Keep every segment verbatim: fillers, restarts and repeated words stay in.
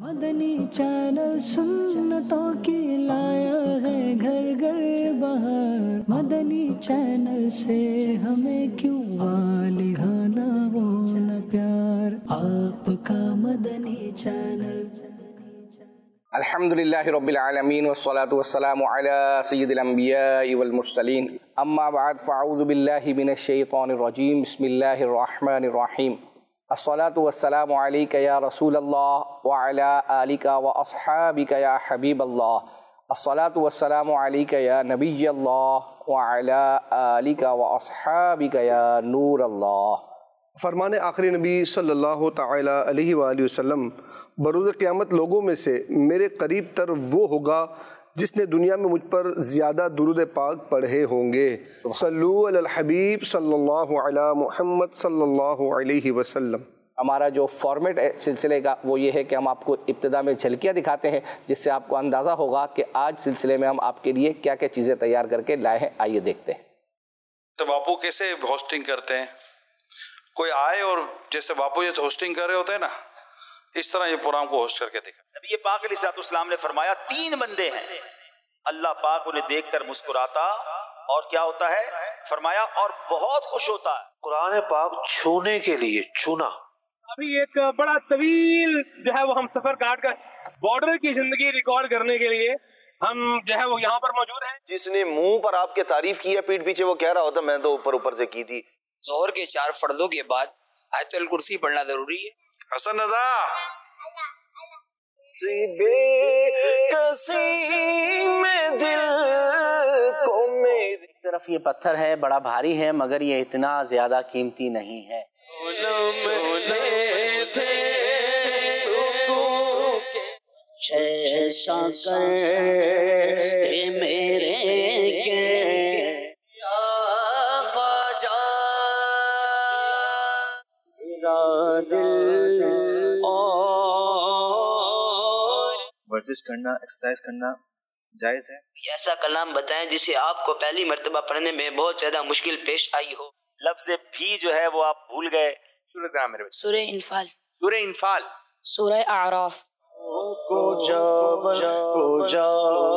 Madani channel सुन्नतों की लाया है घर घर बहार। मदनी चैनल से हमें क्यों वाली गाना वो न प्यार, आपका मदनी चैनल। अल्हम्दुलिल्लाहि रब्बिल आलमीन वस्सलातु वस्सलामु अला सय्यिदिल अंबियाइ वल मुरसलीन अम्मा बाद फ़अऊज़ु बिल्लाहि मिनश शैतानिर रजीम बिस्मिल्लाहिर रहमानिर रहीम। अस्सलातु वस्सलामु अलैका या रसूलल्लाह व अला आलिका व अस्हाबिका या हबीबल्लाह। अस्सलातु वस्सलामु अलैका या नबियल्लाह व अला आलिका व अस्हाबिका या नूरल्लाह। फरमाने आखिरी नबी सल्लल्लाहु तआला अलैहि वसल्लम, बरूज़ क़यामत लोगों में से मेरे करीब तर वो होगा जिसने दुनिया में मुझ पर ज़्यादा दुरूद पाक पढ़े होंगे। सल्लू अलल हबीब सल्लल्लाहु अला मुहम्मद सल्लल्लाहु अलैहि वसल्लम। हमारा जो फॉर्मेट है सिलसिले का वो ये है कि हम आपको इब्तिदा में झलकियाँ दिखाते हैं, जिससे आपको अंदाज़ा होगा कि आज सिलसिले में हम आपके लिए क्या क्या चीज़ें तैयार करके लाए हैं। आइए देखते हैं। तो बापू कैसे होस्टिंग करते हैं, कोई आए और जैसे बापू ये होस्टिंग कर रहे होते हैं ना, इस तरह ये प्रोग्राम को होस्ट करके देखा। नबी पाक अलैहिस्सलाम ने फरमाया तीन बंदे हैं, अल्लाह पाक उन्हें देखकर मुस्कुराता और क्या होता है, फरमाया और बहुत खुश होता है। कुरान पाक छूने के लिए चुना। अभी एक बड़ा तवील जो है वो हम सफर काट कर बॉर्डर की जिंदगी रिकॉर्ड करने के लिए हम जो है वो यहाँ पर मौजूद हैं। जिसने मुंह पर आपके तारीफ की है, पीठ पीछे वो कह रहा होता मैं तो ऊपर ऊपर से की थी। जोहर के चार फर्जों के बाद आयतुल कुर्सी पढ़ना जरूरी है। हसन रजा में दिल को मेरी तरफ ये पत्थर है, बड़ा भारी है, मगर ये इतना ज्यादा कीमती नहीं है। मेरे वर्जिश करना, एक्सरसाइज करना जायज है। ऐसा कलाम बताएं जिसे आपको पहली मर्तबा पढ़ने में बहुत ज्यादा मुश्किल पेश आई हो। लफ्ज़ भी जो है वो आप भूल गए। सूरह इनफाल, सूरह इनफाल, सूरह आराफ। को जा को जा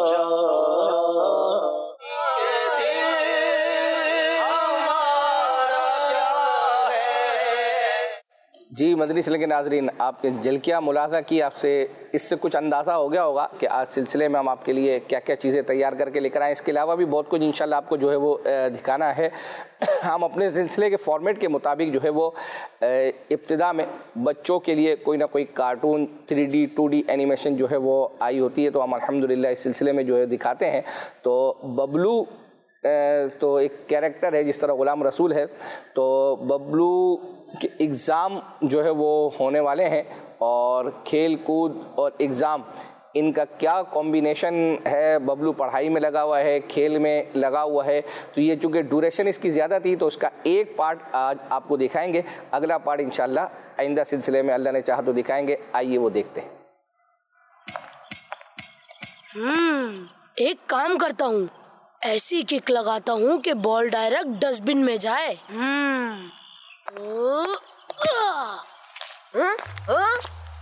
जी मदनी चैनल के नाजरीन, आपने झलकियाँ मुलाज़ा की, आपसे इससे कुछ अंदाज़ा हो गया होगा कि आज सिलसिले में हम आपके लिए क्या क्या चीज़ें तैयार करके लेकर आए। इसके अलावा भी बहुत कुछ इंशाल्लाह आपको जो है वो दिखाना है। हम अपने सिलसिले के फॉर्मेट के मुताबिक जो है वो इब्तिदा में बच्चों के लिए कोई ना कोई cartoon, three D two D animation जो है वो आई होती है, तो हम अल्हम्दुलिल्लाह इस सिलसिले में जो है दिखाते हैं। तो बबलू तो एक कैरेक्टर है, जिस तरह ग़ुलाम रसूल है, तो बबलू के एग्ज़ाम जो है वो होने वाले हैं और खेल कूद और एग्ज़ाम, इनका क्या कॉम्बिनेशन है। बबलू पढ़ाई में लगा हुआ है, खेल में लगा हुआ है, तो ये चूँकि ड्यूरेशन इसकी ज़्यादा थी तो उसका एक पार्ट आज आपको दिखाएंगे, अगला पार्ट इंशाल्लाह आइंदा सिलसिले में अल्लाह ने चाहा तो दिखाएंगे। आइए वो देखते हैं। हम्म एक काम करता हूँ, ऐसी किक लगाता हूँ कि बॉल डायरेक्ट डस्टबिन में जाए। हम्म ओ, आ, हाँ, हाँ?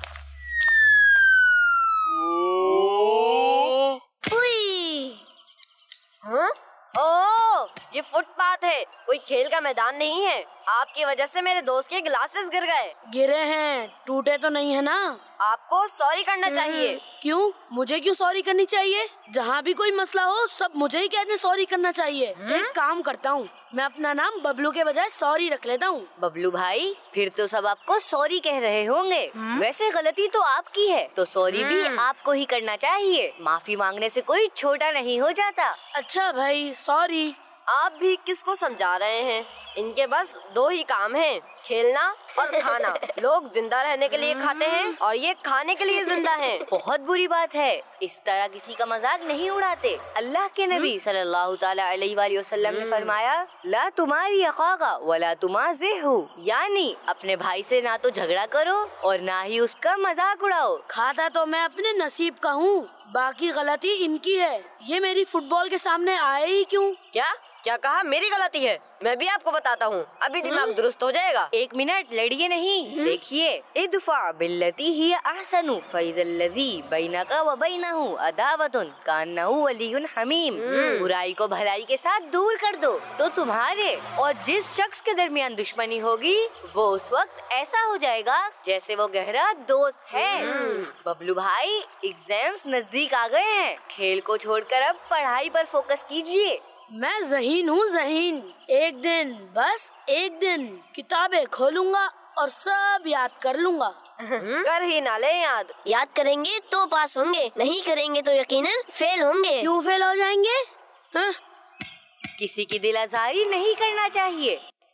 हाँ? ओह, ये फुटपाथ है, कोई खेल का मैदान नहीं है। आपकी वजह से मेरे दोस्त के ग्लासेस गिर गए। गिरे हैं, टूटे तो नहीं है ना? आपको सॉरी करना चाहिए। क्यों? मुझे क्यों सॉरी करनी चाहिए? जहाँ भी कोई मसला हो सब मुझे ही कहते सॉरी करना चाहिए। एक काम करता हूँ, मैं अपना नाम बबलू के बजाय सॉरी रख लेता हूँ। बबलू भाई, फिर तो सब आपको सॉरी कह रहे होंगे। वैसे गलती तो आपकी है, तो सॉरी भी आपको ही करना चाहिए। माफी मांगने से कोई छोटा नहीं हो जाता। अच्छा भाई, सॉरी। आप भी किसको समझा रहे हैं? इनके बस दो ही काम हैं, खेलना और खाना। लोग जिंदा रहने के लिए खाते हैं और ये खाने के लिए जिंदा हैं। बहुत बुरी बात है, इस तरह किसी का मजाक नहीं उड़ाते। अल्लाह के नबी सल्लल्लाहु ताला अलैहि वसल्लम ने फरमाया, ला तुम्हारी अखाका वला तुमाज़िहु, यानी अपने भाई से ना तो झगड़ा करो और ना ही उसका मजाक उड़ाओ। खाता तो मैं अपने नसीब का हूँ, बाकी गलती इनकी है। ये मेरी फुटबॉल के सामने आए ही क्यों? क्या क्या कहा? मेरी गलती है? मैं भी आपको बताता हूँ, अभी दिमाग दुरुस्त हो जाएगा। एक मिनट, लड़िए नहीं, देखिए, इदफा बिल्लती ही अहसनु फइज़ल्लज़ी बैनका व बैनहु अदावतुन कान्नहु वलियुन हमीम। बुराई को भलाई के साथ दूर कर दो तो तुम्हारे और जिस शख्स के दरमियान दुश्मनी होगी वो उस वक्त ऐसा हो जाएगा जैसे वो गहरा दोस्त है। बबलू भाई, एग्जाम्स नजदीक आ गए हैं, खेल को छोड़कर अब पढ़ाई पर फोकस कीजिए। मैं ज़हीन हूँ ज़हीन। एक दिन, बस एक दिन किताबें खोलूंगा और सब याद कर लूंगा। कर ही ना ले याद। याद करेंगे तो पास होंगे, नहीं करेंगे तो यकीनन फेल होंगे। क्यों फेल हो जाएंगे? हा? किसी की दिल आज़ारी नहीं करना चाहिए।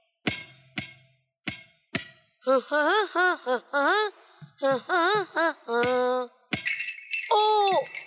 हा, हा, हा, हा, हा, हा, हा, हा, हा। ओ,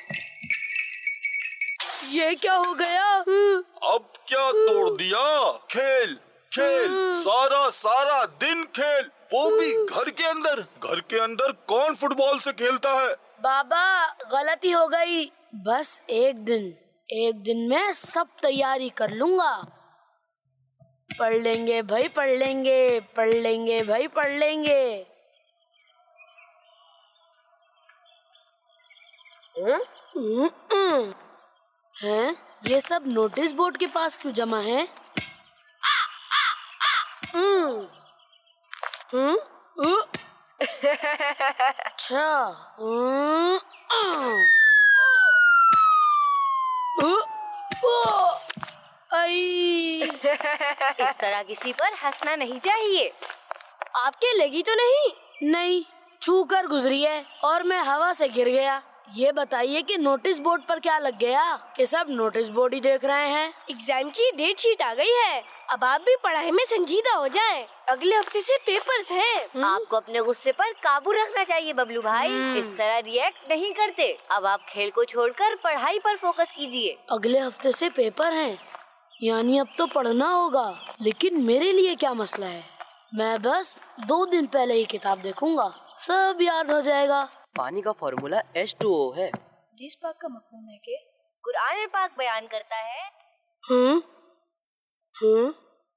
ये क्या हो गया? अब क्या तोड़ दिया? खेल खेल, सारा सारा दिन खेल, वो भी घर के अंदर। घर के अंदर कौन फुटबॉल से खेलता है? बाबा, गलती हो गई। बस एक दिन, एक दिन में सब तैयारी कर लूंगा। पढ़ लेंगे भाई, पढ़ लेंगे, पढ़ लेंगे भाई, पढ़ लेंगे। हम्म हैं? ये सब नोटिस बोर्ड के पास क्यों जमा है? हम्म हम्म अच्छा। इस तरह किसी पर हंसना नहीं चाहिए। आपके लगी तो नहीं? नहीं, छू कर गुजरी है और मैं हवा से गिर गया। ये बताइए कि नोटिस बोर्ड पर क्या लग गया कि सब नोटिस बोर्ड ही देख रहे हैं? एग्जाम की डेट शीट आ गई है, अब आप भी पढ़ाई में संजीदा हो जाए। अगले हफ्ते से पेपर्स हैं। आपको अपने गुस्से पर काबू रखना चाहिए बबलू भाई, इस तरह रिएक्ट नहीं करते। अब आप खेल को छोड़कर पढ़ाई पर फोकस कीजिए। अगले हफ्ते से पेपर हैं, यानी अब तो पढ़ना होगा। लेकिन मेरे लिए क्या मसला है? मैं बस दो दिन पहले ही किताब देखूंगा, सब याद हो जाएगा। पानी का फॉर्मूला एच टू ओ है। हदीस पाक का मफहूम है कि कुरान पाक बयान करता है। हम्म हम्म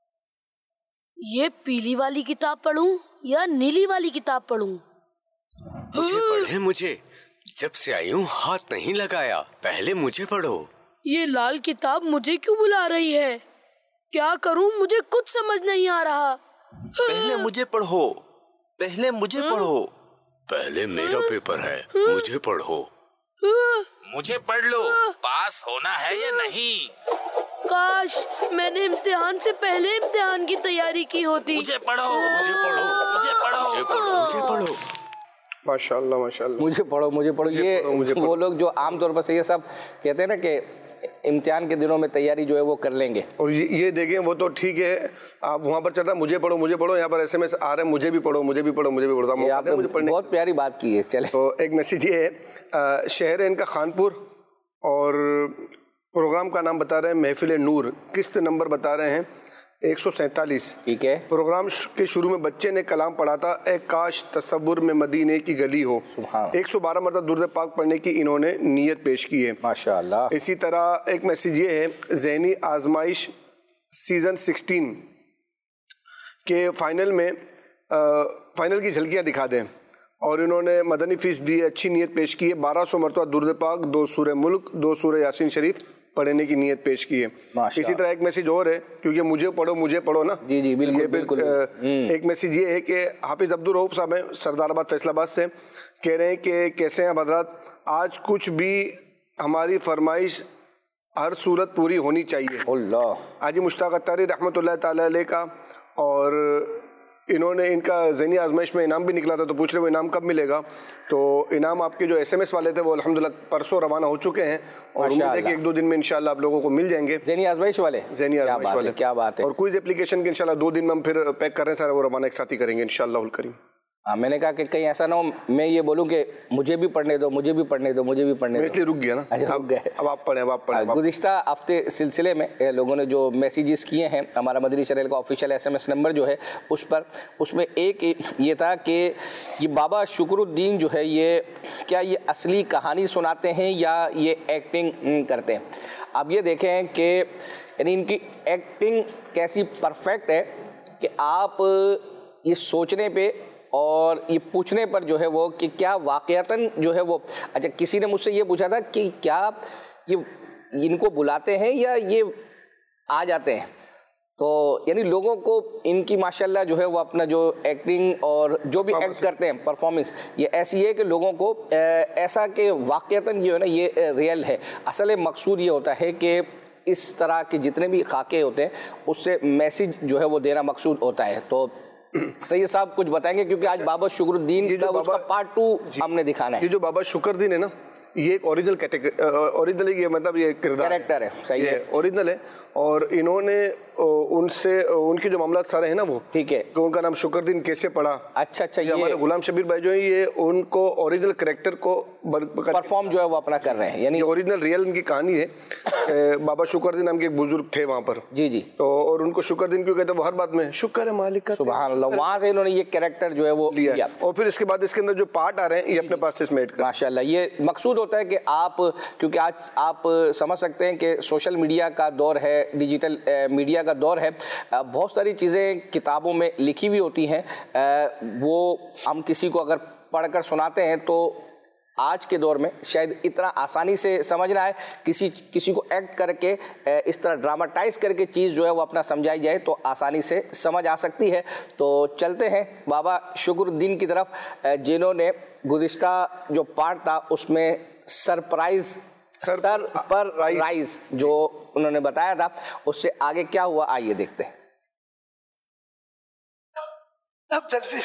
ये पीली वाली किताब पढ़ूं या नीली वाली किताब पढ़ूं? मुझे पढ़े, मुझे जब से आई हूँ हाथ नहीं लगाया, पहले मुझे पढ़ो। ये लाल किताब मुझे क्यों बुला रही है? क्या करूं, मुझे कुछ समझ नहीं आ रहा। पहले मुझे पढ़ो, पहले मुझे पढ़ो। पहले मेरा पेपर है, मुझे पढ़ो। मुझे पढ़ लो, पास होना है या नहीं? काश मैंने इम्तिहान से पहले इम्तिहान की तैयारी की होती। मुझे पढ़ो, मुझे पढ़ो, मुझे पढ़ो, मुझे पढ़ो, मुझे पढ़ो। माशाल्लाह माशाल्लाह। मुझे पढ़ो, मुझे पढ़ो। ये वो लोग जो आमतौर पर से ये सब कहते हैं ना कि इम्तिहान के दिनों में तैयारी जो है वो कर लेंगे। और ये, ये देखें, वो तो ठीक है, आप वहाँ पर चल रहा है मुझे पढ़ो मुझे पढ़ो, यहाँ पर एसएमएस आ रहे हैं मुझे भी पढ़ो मुझे भी पढ़ो मुझे भी पढ़ो। आपने मुझे पढ़ने बहुत प्यारी बात की है। चले, तो एक मैसेज ये है, शहर है इनका खानपुर और प्रोग्राम का नाम बता रहे हैं महफिल नूर, किस्त नंबर बता रहे हैं एक सौ सैंतालीस। ठीक है। प्रोग्राम के शुरू में बच्चे ने कलाम पढ़ा था, ए काश तसव्वुर में मदीने की गली हो। एक सौ बारह मरतबा दुरूद पाक पढ़ने की इन्होंने नीयत पेश की है। माशाअल्लाह। इसी तरह एक मैसेज ये है, ज़हनी आजमाइश सीज़न सिक्सटीन के फाइनल में आ, फाइनल की झलकियाँ दिखा दें और इन्होंने मदनी फीस दी, अच्छी नीयत पेश की है। बारह सौ मरतबा दुरूद पाक, दो सूरह मुल्क, दो सूरह यासीन शरीफ पढ़ने की नीयत पेश की है। इसी तरह एक मैसेज और है, क्योंकि मुझे पढ़ो मुझे पढ़ो ना। जी जी बिल्कुल, बिल्कुल। एक मैसेज ये है कि हाफिज अब्दुल रऊफ साहब हैं सरदाराबाद फैसलाबाद से, कह रहे हैं कि कैसे हैं हजरात, आज कुछ भी हमारी फरमाइश हर सूरत पूरी होनी चाहिए। अल्लाह। हाजी मुश्ताक अत्तारी रहमतुल्लाह ताला अलैह का, और इन्होंने इनका ज़हनी आजमाइश में इनाम भी निकला था, तो पूछ रहे वो इनाम कब मिलेगा। तो इनाम आपके जो एसएमएस वाले थे वो अल्हम्दुलिल्लाह परसों रवाना हो चुके हैं और उम्मीद है कि एक दो दिन में इंशाल्लाह आप लोगों को मिल जाएंगे। ज़हनी आजमाइश वाले ज़हनी आजमाइश वाले, क्या बात है। और क्विज एप्लीकेशन के इंशाल्लाह दो दिन में हम फिर पैक कर रहे हैं सारा, वो रवाना एक साथ ही करेंगे इंशाल्लाह उल करीम। हाँ, मैंने कहा कि कहीं ऐसा ना हो मैं ये बोलूँ कि मुझे भी पढ़ने दो मुझे भी पढ़ने दो मुझे भी पढ़ने दो, इसलिए रुक गया ना। अच्छा, रुक गए। अब आप पढ़ें, अब आप पढ़ें। गुज़िश्ता हफ्ते सिलसिले में लोगों ने जो मैसेजेस किए हैं हमारा मदनी चैनल का ऑफिशियल एसएमएस नंबर जो है उस पर, उसमें एक ये था कि ये बाबा शुक्रुद्दीन जो है ये क्या ये असली कहानी सुनाते हैं या ये एक्टिंग करते हैं। अब ये देखें कि यानी इनकी एक्टिंग कैसी परफेक्ट है कि आप ये सोचने पे और ये पूछने पर जो है वो कि क्या वाकयातन जो है वो, अच्छा किसी ने मुझसे ये पूछा था कि क्या ये इनको बुलाते हैं या ये आ जाते हैं, तो यानी लोगों को इनकी माशाल्लाह जो है वो अपना जो एक्टिंग और जो भी एक्ट करते हैं परफॉर्मेंस ये ऐसी है कि लोगों को ऐसा कि वाकयातन ये है ना ये रियल है। असल मकसूद ये होता है कि इस तरह के जितने भी खाके होते हैं उससे मैसेज जो है वो देना मकसूद होता है। तो सैयद साहब कुछ बताएंगे क्योंकि आज बाबा शुक्रुद्दीन का उसका पार्ट टू हमने दिखाना है। ये जो बाबा शुक्रुद्दीन है ना ये एक ओरिजिनल कैटेगरी ओरिजिनल ये मतलब ये किरदार कैरेक्टर है, सही है, ओरिजिनल है। और इन्होंने उनसे उनके जो मामला सारे हैं ना वो ठीक है कि उनका नाम शुक्रुद्दीन कैसे पड़ा। अच्छा अच्छा, ये हमारे गुलाम शबीर भाई जो है ये उनको ओरिजिनल कैरेक्टर को परफॉर्म जो है वो अपना कर रहे हैं, यानी ओरिजिनल रियल इनकी कहानी है। बाबा शुक्रुद्दीन नाम के एक बुजुर्ग थे वहाँ पर, जी जी, तो और उनको शुक्रुद्दीन क्यों कहते हैं वो हर बात में शुक्र है मालिक का, सुभान अल्लाह, वहाँ से इन्होंने ये कैरेक्टर जो है वो लिया, लिया। और फिर इसके बाद इसके अंदर जो पार्ट आ रहे हैं ये अपने पास से इसमें कर माशाल्लाह। ये मकसूद होता है कि आप, क्योंकि आज आप समझ सकते हैं कि सोशल मीडिया का दौर है, डिजिटल मीडिया का दौर है, बहुत सारी चीज़ें किताबों में लिखी हुई होती हैं, वो हम किसी को अगर पढ़कर सुनाते हैं तो आज के दौर में शायद इतना आसानी से समझ ना आए, किसी किसी को एक्ट करके इस तरह ड्रामाटाइज करके चीज़ जो है वो अपना समझाई जाए तो आसानी से समझ आ सकती है। तो चलते हैं बाबा शुक्रुद्दीन की तरफ, जिन्होंने गुज़िश्ता जो पार्ट था उसमें सरप्राइज सर, सर पर राइज जो उन्होंने बताया था, उससे आगे क्या हुआ आइए देखते हैं। अब जल्दी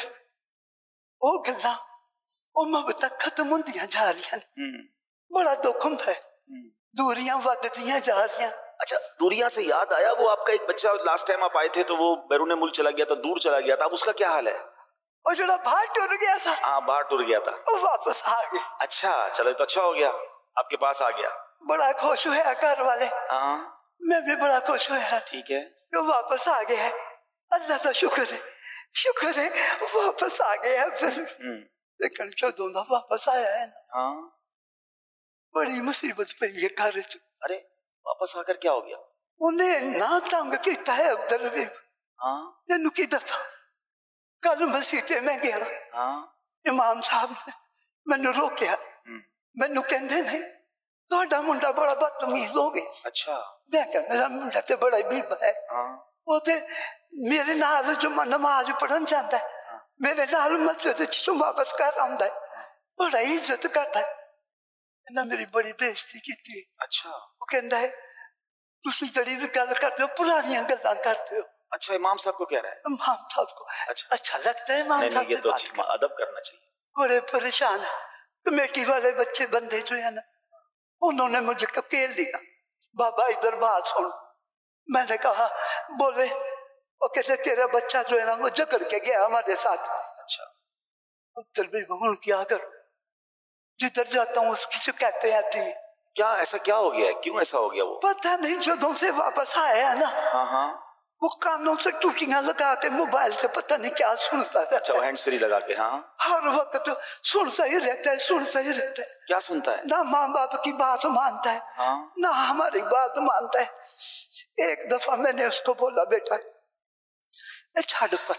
ओ गल्ला ओ मोहब्बत खत्म होंदियां जा रही हैं, बड़ा दुख होता है, दूरियां बढ़दियां जा रही। अच्छा, दूरियां से याद आया, वो आपका एक बच्चा लास्ट टाइम आप आए थे तो वो बैरून मुल्क चला गया था, दूर चला गया था, अब उसका क्या हाल है? और जो बाहर टुर गया था, हाँ बाहर टुर गया था, वो वापस आ गया। अच्छा चलो तो अच्छा हो गया, आपके पास आ गया, बड़ा खुश हुआ घर वाले, हाँ मैं भी बड़ा खुश हुआ। ठीक है, जो वापस आ गया है, अल्लाह का शुक्र है, शुक्र है वापस आ गया है। लेकिन जो वापस आया है ना, हाँ बड़ी मुसीबत पई है घर च। अरे वापस आकर क्या हो गया? उन्हें ना तंग किया है अब्दुल हबीब। हाँ तेनू की दसा, कल मसीते में गया, हाँ इमाम साहब ने मैनू रोकया, मैनू कहते नहीं ਤੁਹਾਡਾ मुंडा बड़ा बदतमीज हो गया। अच्छा, मैं क्या मेरा मुंडा तो बड़ा बीबा है, वो ते मेरे नाल जो नमाज पढ़न जाता है, मेरे नाल मस्जिद च वापस कर आंदा है, बड़ा इज्जत करता है, ना मेरी बड़ी बेइज्जती की। अच्छा, वो कहता है तुसी जड़ी भी गल करते हो पुरानियां गल्लां करते हो। अच्छा, इमाम साहब को कह रहा है? इमाम साहब को अच्छा, अच्छा लगता है इमाम साहब, ये तो अदब करना चाहिए। बड़े परेशान है, कमेटी वाले बच्चे बंदे जो है ना, उन्होंने मुझे ककेल लिया, बाबा इधर बात सुन। मैंने कहा बोले, वो कहते तेरा बच्चा जो है ना वो जकड़ के गया हमारे साथ। अच्छा, अब्दुल भाई क्या करूं, जिधर जाता हूँ उसकी शिकायतें आती है। क्या ऐसा क्या हो गया है, क्यों ऐसा हो गया? वो पता नहीं, जो से वापस आया है ना, हाँ हाँ, वो कानों से टूटियां लगा के मोबाइल से पता नहीं क्या सुनता रहता है। अच्छा, हैंड्स फ्री लगा के, हाँ हर वक्त सुनता ही रहता है, सुनता ही रहता है। क्या सुनता है? ना माँ बाप की बात मानता है, हाँ? ना हमारी बात मानता है। एक दफा मैंने उसको बोला बेटा छाड़ पर,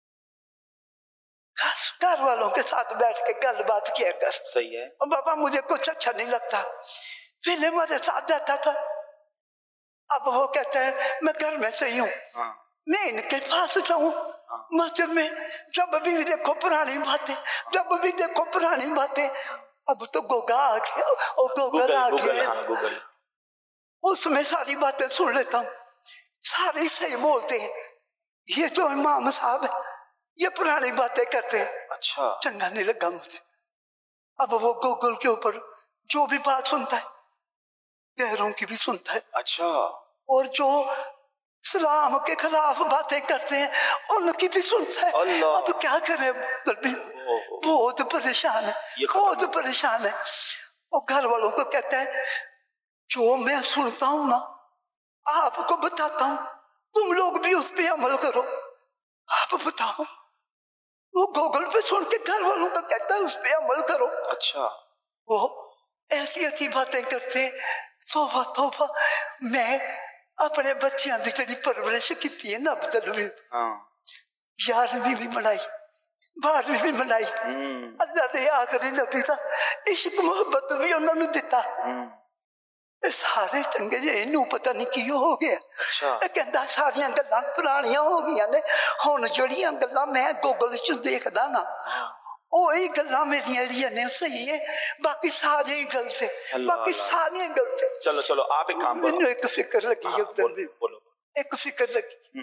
घर वालों के साथ बैठ के गल बात किया कर। सही है। और बाबा मुझे कुछ अच्छा नहीं लगता, पहले मेरे साथ जाता था, अब वो कहता है मैं घर में से ही हूँ, हाँ। मैं इनके पास जाऊं, हाँ। मस्जिद में जब भी देखो पुरानी बातें, जब भी देखो पुरानी बातें। अब तो गोगा आ गया, और गूगल आ गया, हाँ, गूगल। उसमें सारी बातें सुन लेता हूँ, सारे सही बोलते हैं। ये तो इमाम साहब है, ये पुरानी बातें करते हैं। अच्छा, चंगा नहीं लगा मुझे। अब वो गूगल के ऊपर जो भी बात सुनता है, गैरों की भी सुनता है। अच्छा, और जो इस्लाम के खिलाफ बातें करते हैं उनकी भी सुनता है। अब क्या करे, बहुत परेशान है, बहुत परेशान है। और घर वालों को कहता है जो मैं सुनता हूं ना आपको बताता हूं, तुम लोग भी उस पर अमल करो। आप बताओ, वो गूगल पे सुन के घर वालों को कहता है उस पर अमल करो। अच्छा, वो ऐसी ऐसी बातें करते हैं, तौबा तौबा। मैं अपने बच्चों की जी परवरिश की है ना अब्दुल भी यारवीं भी मनाई बारहवीं भी मनाई अल्लाह दे आखिरी नबी दा इश्क मोहब्बत भी उन्होंने दिता सारे चंगे जे इनू पता नहीं की हो गया कहता सारिया गल्लां पुरानियां हो गई ने हुण जड़ियां गल्लां मैं गूगल च देखदा ना वही गल्लां मेरियां जेहड़ियां ने सही है बाकी सारे ही गलत है बाकी सारे गलत है। चलो चलो आप एक काम करो मैनू एक फिक्र लगी है उधर भी बोलो एक फिक्र लगी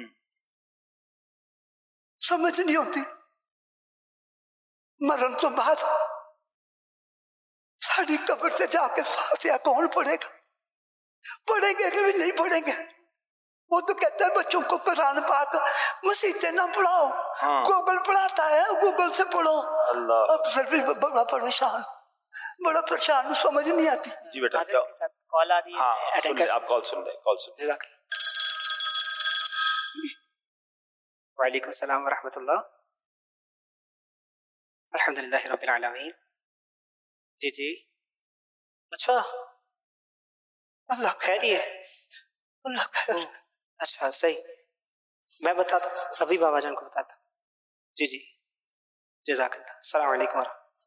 समझ नहीं आती मरण तो बाद साड़ी कब्र से जाके फातिहा कौन पढ़ेगा पढ़ेंगे कि भी नहीं पढ़ेंगे वो तो कहता है बच्चों को कुरान पाक मसीते ना पढ़ाओ हाँ। गूगल पढ़ाता है गूगल से पढ़ो अल्लाह अब सर भी बड़ा परेशान बड़ा परेशान समझ नहीं आती जी बेटा कॉल आ रही है हाँ, सुन ले, आप कॉल सुन ले कॉल सुन ले। वालेकुम सलाम व रहमतुल्लाह अल्हम्दुलिल्लाह रब्बिल आलमीन। जी जी अच्छा अल्लाह खैर है अल्लाह खैर अच्छा सही मैं बताता अभी बाबा जान को बताता जी जी जज़ाकल्लाह अस्सलाम वालेकुम।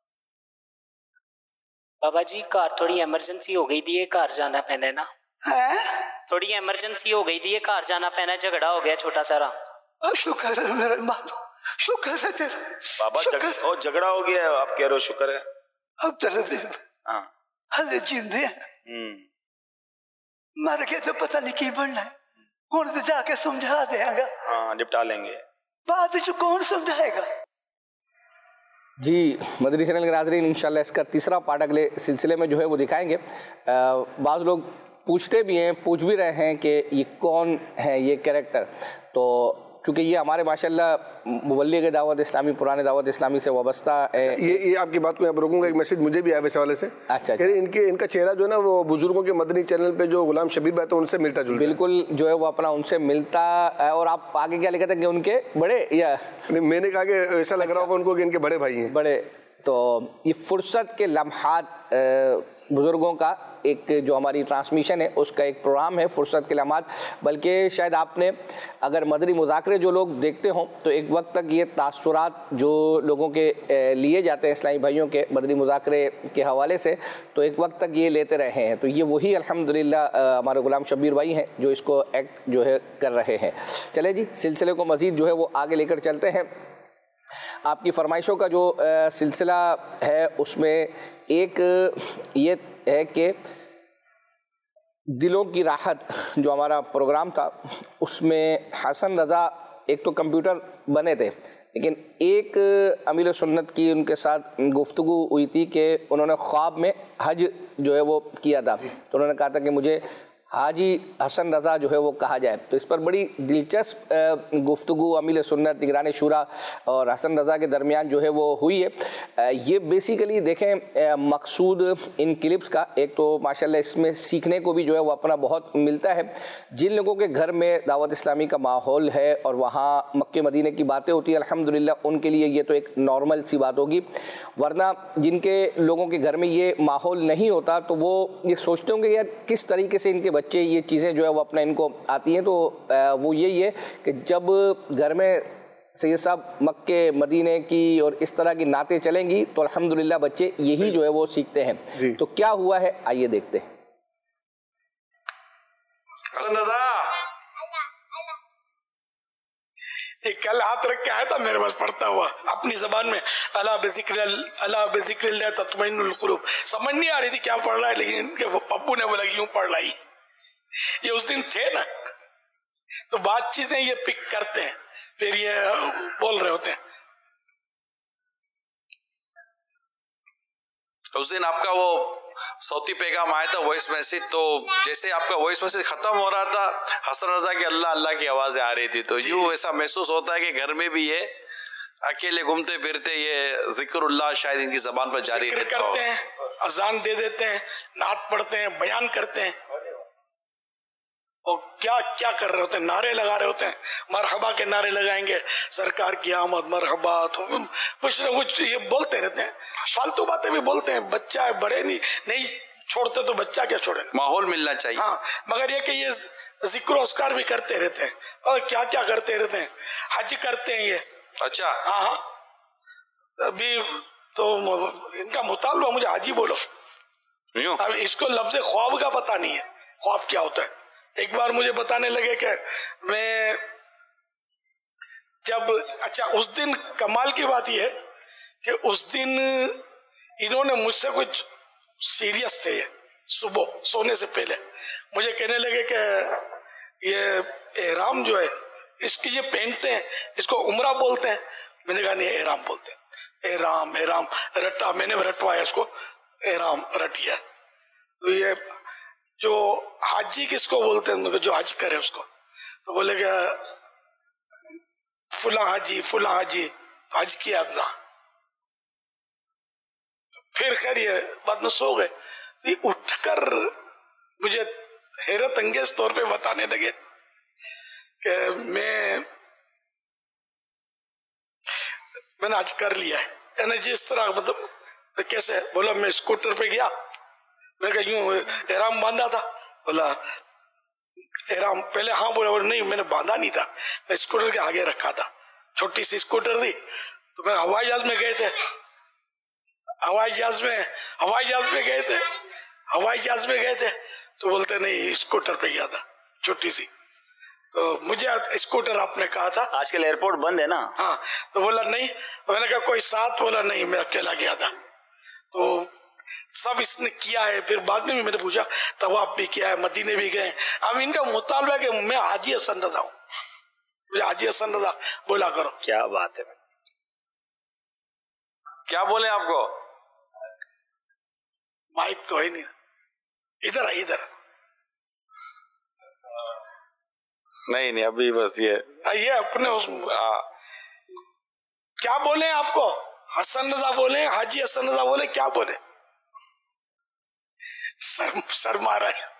बाबा जी कार थोड़ी इमरजेंसी हो गई थी कार जाना पैना है ना है? थोड़ी इमरजेंसी हो गई थी कार जाना पैना झगड़ा हो गया छोटा सारा। शुक्र है मेरे मानो शुक्र है तेरा बाबा जग, और झगड़ा हो गया है आप कह रहे हो शुक्र है अब तेरे हाँ हले जींदे हैं मर के तो पता नहीं की बनना है हुण तो जाके समझा देगा हाँ निपटा लेंगे बाद में कौन समझाएगा। जी मदनी चैनल के नाज़रीन इंशाल्लाह इसका तीसरा पार्ट अगले सिलसिले में जो है वो दिखाएंगे। बाज़ लोग पूछते भी हैं पूछ भी रहे हैं कि ये कौन है ये कैरेक्टर, तो चूँकि ये हमारे माशाल्लाह मुबल्लिग दावत इस्लामी पुराने दावत इस्लामी से वाबस्ता है। ये ये आपकी बात को यहाँ पर रोकूंगा, एक मैसेज मुझे भी आया इस हवाले से। अच्छा कह रहे इनके इनका चेहरा जो है ना वो बुजुर्गों के मदनी चैनल पे जो गुलाम शबीर भाई थे उनसे मिलता जुलता बिल्कुल जो है वो अपना उनसे मिलता है। और आप आगे क्या लिखा था कि उनके बड़े या मैंने कहा कि ऐसा लग रहा होगा उनको कि इनके बड़े भाई हैं बड़े। तो ये फुर्सत के लम्हात बुज़ुर्गों का एक जो हमारी ट्रांसमिशन है उसका एक प्रोग्राम है फुर्सत के लम्हात। बल्कि शायद आपने अगर मदनी मुज़ाकरे जो लोग देखते हों तो एक वक्त तक ये तासुरात जो लोगों के लिए जाते हैं इस्लामी भाइयों के मदनी मुज़ाकरे के हवाले से, तो एक वक्त तक ये लेते रहे हैं। तो ये वही अल्हम्दुलिल्लाह हमारे गुलाम शबीर भाई हैं जो इसको एक्ट जो है कर रहे हैं। चले जी सिलसिले को मज़ीद जो है वो आगे लेकर चलते हैं। आपकी फरमाइशों का जो सिलसिला है उसमें एक ये है कि दिलों की राहत जो हमारा प्रोग्राम था उसमें हसन रज़ा एक तो कंप्यूटर बने थे, लेकिन एक अमीर सुन्नत की उनके साथ गुफ्तगू हुई थी कि उन्होंने ख्वाब में हज जो है वो किया था। तो उन्होंने कहा था कि मुझे हाजी हसन रज़ा जो है वो कहा जाए। तो इस पर बड़ी दिलचस्प गुफ्तगू अमीर सुन्नत निगरान शूरा और हसन रज़ा के दरमियान जो है वो हुई है। ये बेसिकली देखें मकसूद इन क्लिप्स का एक तो माशाल्लाह इसमें सीखने को भी जो है वो अपना बहुत मिलता है। जिन लोगों के घर में दावत इस्लामी का माहौल है और वहाँ मक्के मदीने की बातें होती है अल्हम्दुलिल्लाह उनके लिए ये तो एक नॉर्मल सी बात होगी, वरना जिनके लोगों के घर में ये माहौल नहीं होता तो वो ये सोचते होंगे यार किस तरीके से इनके बच्चे ये चीज़ें जो है वो अपना इनको आती हैं। तो वो यही है कि जब घर में सैयद साहब मक्के मदीने की और इस तरह की नातें चलेंगी तो अल्हम्दुलिल्लाह बच्चे यही जो है वो सीखते हैं। तो क्या हुआ है आइए देखते हैं। एक कल हाथ रख के आया था मेरे पास पढ़ता हुआ अपनी जबान में अला बिज़िक्र अला बिज़िक्रिल्लाह तत्मइन्नुल कुलूब। समझ नहीं आ रही थी क्या पढ़ रहा है, लेकिन इनके पप्पू ने बोला यूं पढ़ रही। ये उस दिन थे ना तो बात चीजें ये पिक करते हैं फिर ये बोल रहे होते हैं। उस दिन आपका वो सौती पैगाम आया था वॉइस मैसेज, तो जैसे आपका वॉइस मैसेज खत्म हो रहा था हसन रज़ा की अल्लाह अल्लाह की आवाजें आ रही थी, तो यूं ऐसा महसूस होता है कि घर में भी ये अकेले घूमते फिरते ये जिक्रुल्लाह शायद इनकी जबान पर जारी रहता करते हैं, अजान दे देते हैं, नात पढ़ते हैं, बयान करते हैं और क्या क्या कर रहे होते हैं, नारे लगा रहे होते हैं। मरहबा के नारे लगाएंगे, सरकार की आमद मरहबा, तो कुछ ना कुछ ये बोलते रहते हैं, फालतू बातें भी बोलते हैं। बच्चा है, बड़े नहीं नहीं छोड़ते तो बच्चा क्या छोड़े, माहौल मिलना चाहिए। हाँ, मगर ये कि ये जिक्र अस्कार भी करते रहते हैं और क्या क्या करते रहते हैं, हज करते हैं ये। अच्छा। हाँ हाँ, अभी तो इनका मुतालबा मुझे हाजी बोलो। अब इसको लफ्ज़ ख्वाब का पता नहीं है, ख्वाब क्या होता है। एक बार मुझे बताने लगे कि मैं जब, अच्छा उस दिन कमाल की बात यह है कि उस दिन इन्होंने मुझसे कुछ सीरियस थे, सुबह सोने से पहले मुझे कहने लगे कि ये एहराम जो है इसकी ये पहनते हैं, इसको उम्रा बोलते हैं। मैंने कहा नहीं, एहराम बोलते हैं। एहराम एहराम रटा, मैंने रटवाया इसको, एहराम रटिया। तो ये जो हाजी किसको बोलते हैं, जो हज करे उसको, तो बोले क्या फुला हाजी फुला हाजी हज किया अपना। फिर खैर ये बाद में सो गए। ये उठकर मुझे हैरत अंगेज तौर पे बताने लगे कि मैं मैंने आज कर लिया है, यानी जिस तरह, मतलब कैसे, बोला मैं स्कूटर पे गया, मैं कहा यूं एहराम बांधा था, बोला एहराम पहले, हाँ बोला, बोला नहीं मैंने बांधा नहीं था, मैं स्कूटर के आगे रखा था, छोटी सी स्कूटर थी। तो मैं हवाई जहाज में गए थे, हवाई जहाज में हवाई जहाज में गए थे हवाई जहाज में गए थे तो बोलते नहीं स्कूटर पे गया था, छोटी सी। तो मुझे स्कूटर आपने कहा था, आजकल एयरपोर्ट बंद है ना। हाँ, तो बोला नहीं, मैंने कहा कोई साथ, बोला नहीं मैं अकेला गया था। तो सब इसने किया है। फिर बाद में भी मैंने पूछा, तवाफ भी किया है, मदीने भी गए। अब इनका मुतालबा है कि मैं हाजी हसन रजा हूँ, मुझे हाजी हसन रजा बोला करो। क्या बात है, क्या बोले आपको? माइक तो है नहीं, इधर है, इधर नहीं नहीं अभी बस ये ये अपने उस आ, क्या बोले आपको? हसन रजा बोले, हाजी हसन रजा बोले, क्या बोले? सर सर मारा है।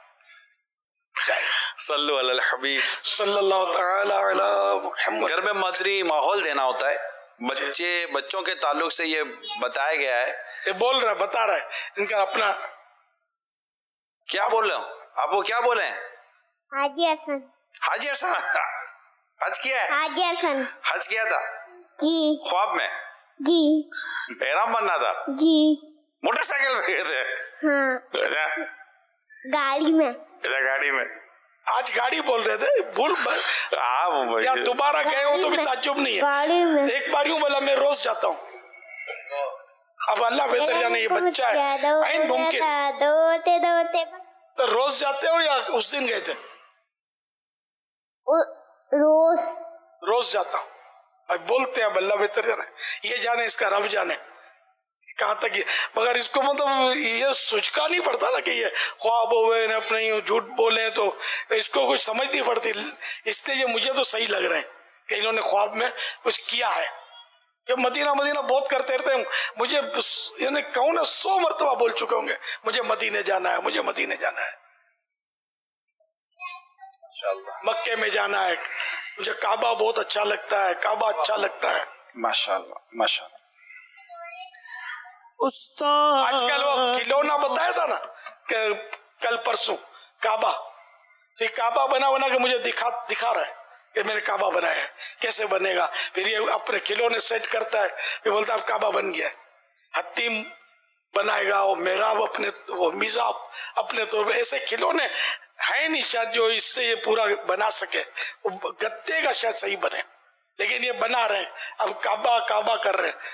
सल्लु अलल हबीब सल्लल्लाहु तआला अला मुहम्मद। घर में मदनी माहौल देना होता है। बच्चे बच्चों के ताल्लुक से ये बताया गया है। ये बोल रहा है, बता रहा है इनका अपना। क्या बोल रहे हो आप? वो क्या बोले? हाजी हसन। हाजी हसन हज किया है? हाजी हसन हज किया था जी। ख्वाब में जी। एहराम बनना था जी। मोटरसाइकिल में गए थे? हाँ। गाड़ी में। गाड़ी में। आज गाड़ी बोल रहे थे, भूल या दोबारा गए हो तो भी ताज्जुब नहीं है। गाड़ी में। एक बार यूं बोला मैं रोज जाता हूँ। अब अल्लाह बेहतर जाने, ये बच्चा है मुमकिन। दोते दोते तो रोज जाते हो या उस दिन गए थे? रोज रोज जाता हूँ। अब बोलते हैं अल्लाह बेहतर जाने, ये जाने इसका रब जाने कहाँ तक ये। मगर इसको मतलब ये सोचना नहीं पड़ता ना कि ये ख्वाब हुए न अपने यूं झूठ बोले, तो इसको कुछ समझ नहीं पड़ती। इसलिए ये मुझे तो सही लग रहे हैं कि इन्होंने ख्वाब में कुछ किया है। ये मदीना मदीना बहुत करते रहते हैं। मुझे यानी कहूँ ना सौ मरतबा बोल चुके होंगे मुझे मदीने जाना है, मुझे मदीने जाना है, मक्के में जाना है, मुझे काबा बहुत अच्छा लगता है, काबा अच्छा लगता है। माशाल्लाह माशाल्लाह। आजकल वो खिलौना बताया था ना कि कल परसों काबा, तो ये काबा बना बना के मुझे दिखा दिखा रहा है कि मैंने काबा बनाया है, कैसे बनेगा। फिर ये अपने खिलौने सेट करता है, फिर बोलता है काबा बन गया है। हत्तीम बनाएगा, वो मेहराब अपने, वो मिजाब अपने तौर पर। ऐसे खिलौने है नहीं शायद जो इससे ये पूरा बना सके। वो गत्ते का शायद सही बने, लेकिन ये बना रहे हैं। अब काबा काबा कर रहे हैं।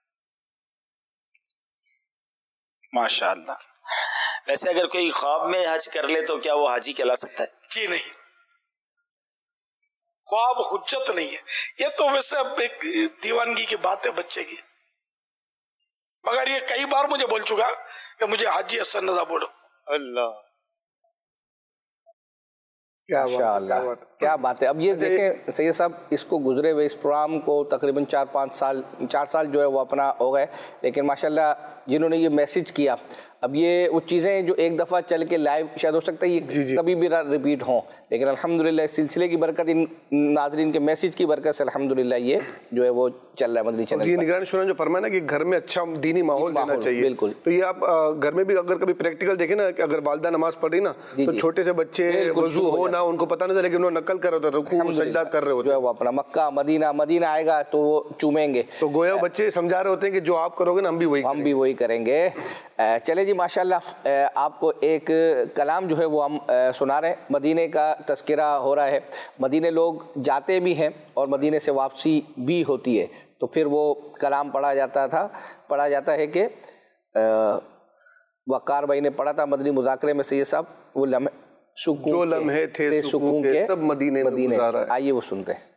माशाअल्लाह। वैसे अगर कोई ख्वाब में हज कर ले तो क्या वो हाजी कहला सकता है? जी नहीं, ख्वाब हुज्जत नहीं है। ये तो वैसे अब एक दीवानगी की बात है बच्चे की। मगर ये कई बार मुझे बोल चुका कि मुझे हाजी हसन रजा बोलो। अल्लाह क्या बात, क्या बात है। अब ये देखें सैयद साहब, इसको गुजरे हुए इस प्रोग्राम को तकरीबन चार पाँच साल चार साल जो है वो अपना हो गए, लेकिन माशाल्लाह जिन्होंने ये मैसेज किया, अब ये वो चीज़ें जो एक दफ़ा चल के लाइव शायद हो सकता है ये कभी भी रिपीट हों, लेकिन अल्हम्दुलिल्लाह इस सिलसिले की बरकत, इन नाजरीन के मैसेज की बरकत से अल्हम्दुलिल्लाह ये जो है वो चल रहा है मदनी चैनल। ये निगरान शुरा जो फरमाया ना कि घर में अच्छा दीनी माहौल देना चाहिए, बिल्कुल। तो ये आप आ, घर में भी अगर कभी प्रैक्टिकल देखें ना कि अगर वालिदा नमाज पढ़ रही ना तो छोटे से बच्चे वजू हो ना, उनको पता नहीं था लेकिन वो नकल कर रहे होते, रुकू सजदा कर रहे होते, वो अपना मक्का मदीना मदीना आएगा तो वो चूमेंगे, तो गोया बच्चे समझा रहे होते हैं कि जो आप करोगे ना हम भी वही हम भी वही करेंगे। चले जी माशाल्लाह, आपको एक कलाम जो है वो हम सुना रहे हैं। मदीने का तस्करा हो रहा है, मदीने लोग जाते भी हैं और मदीने से वापसी भी होती है, तो फिर वो कलाम पढ़ा जाता था पढ़ा जाता है कि वक़ार भाई ने पढ़ा था मदनी मुज़ाकरे में से ये सब वो लम्हे सुकून जो लम्हे थे सुकून के सब मदीने में गुज़ारा है। आइए वो सुनते हैं।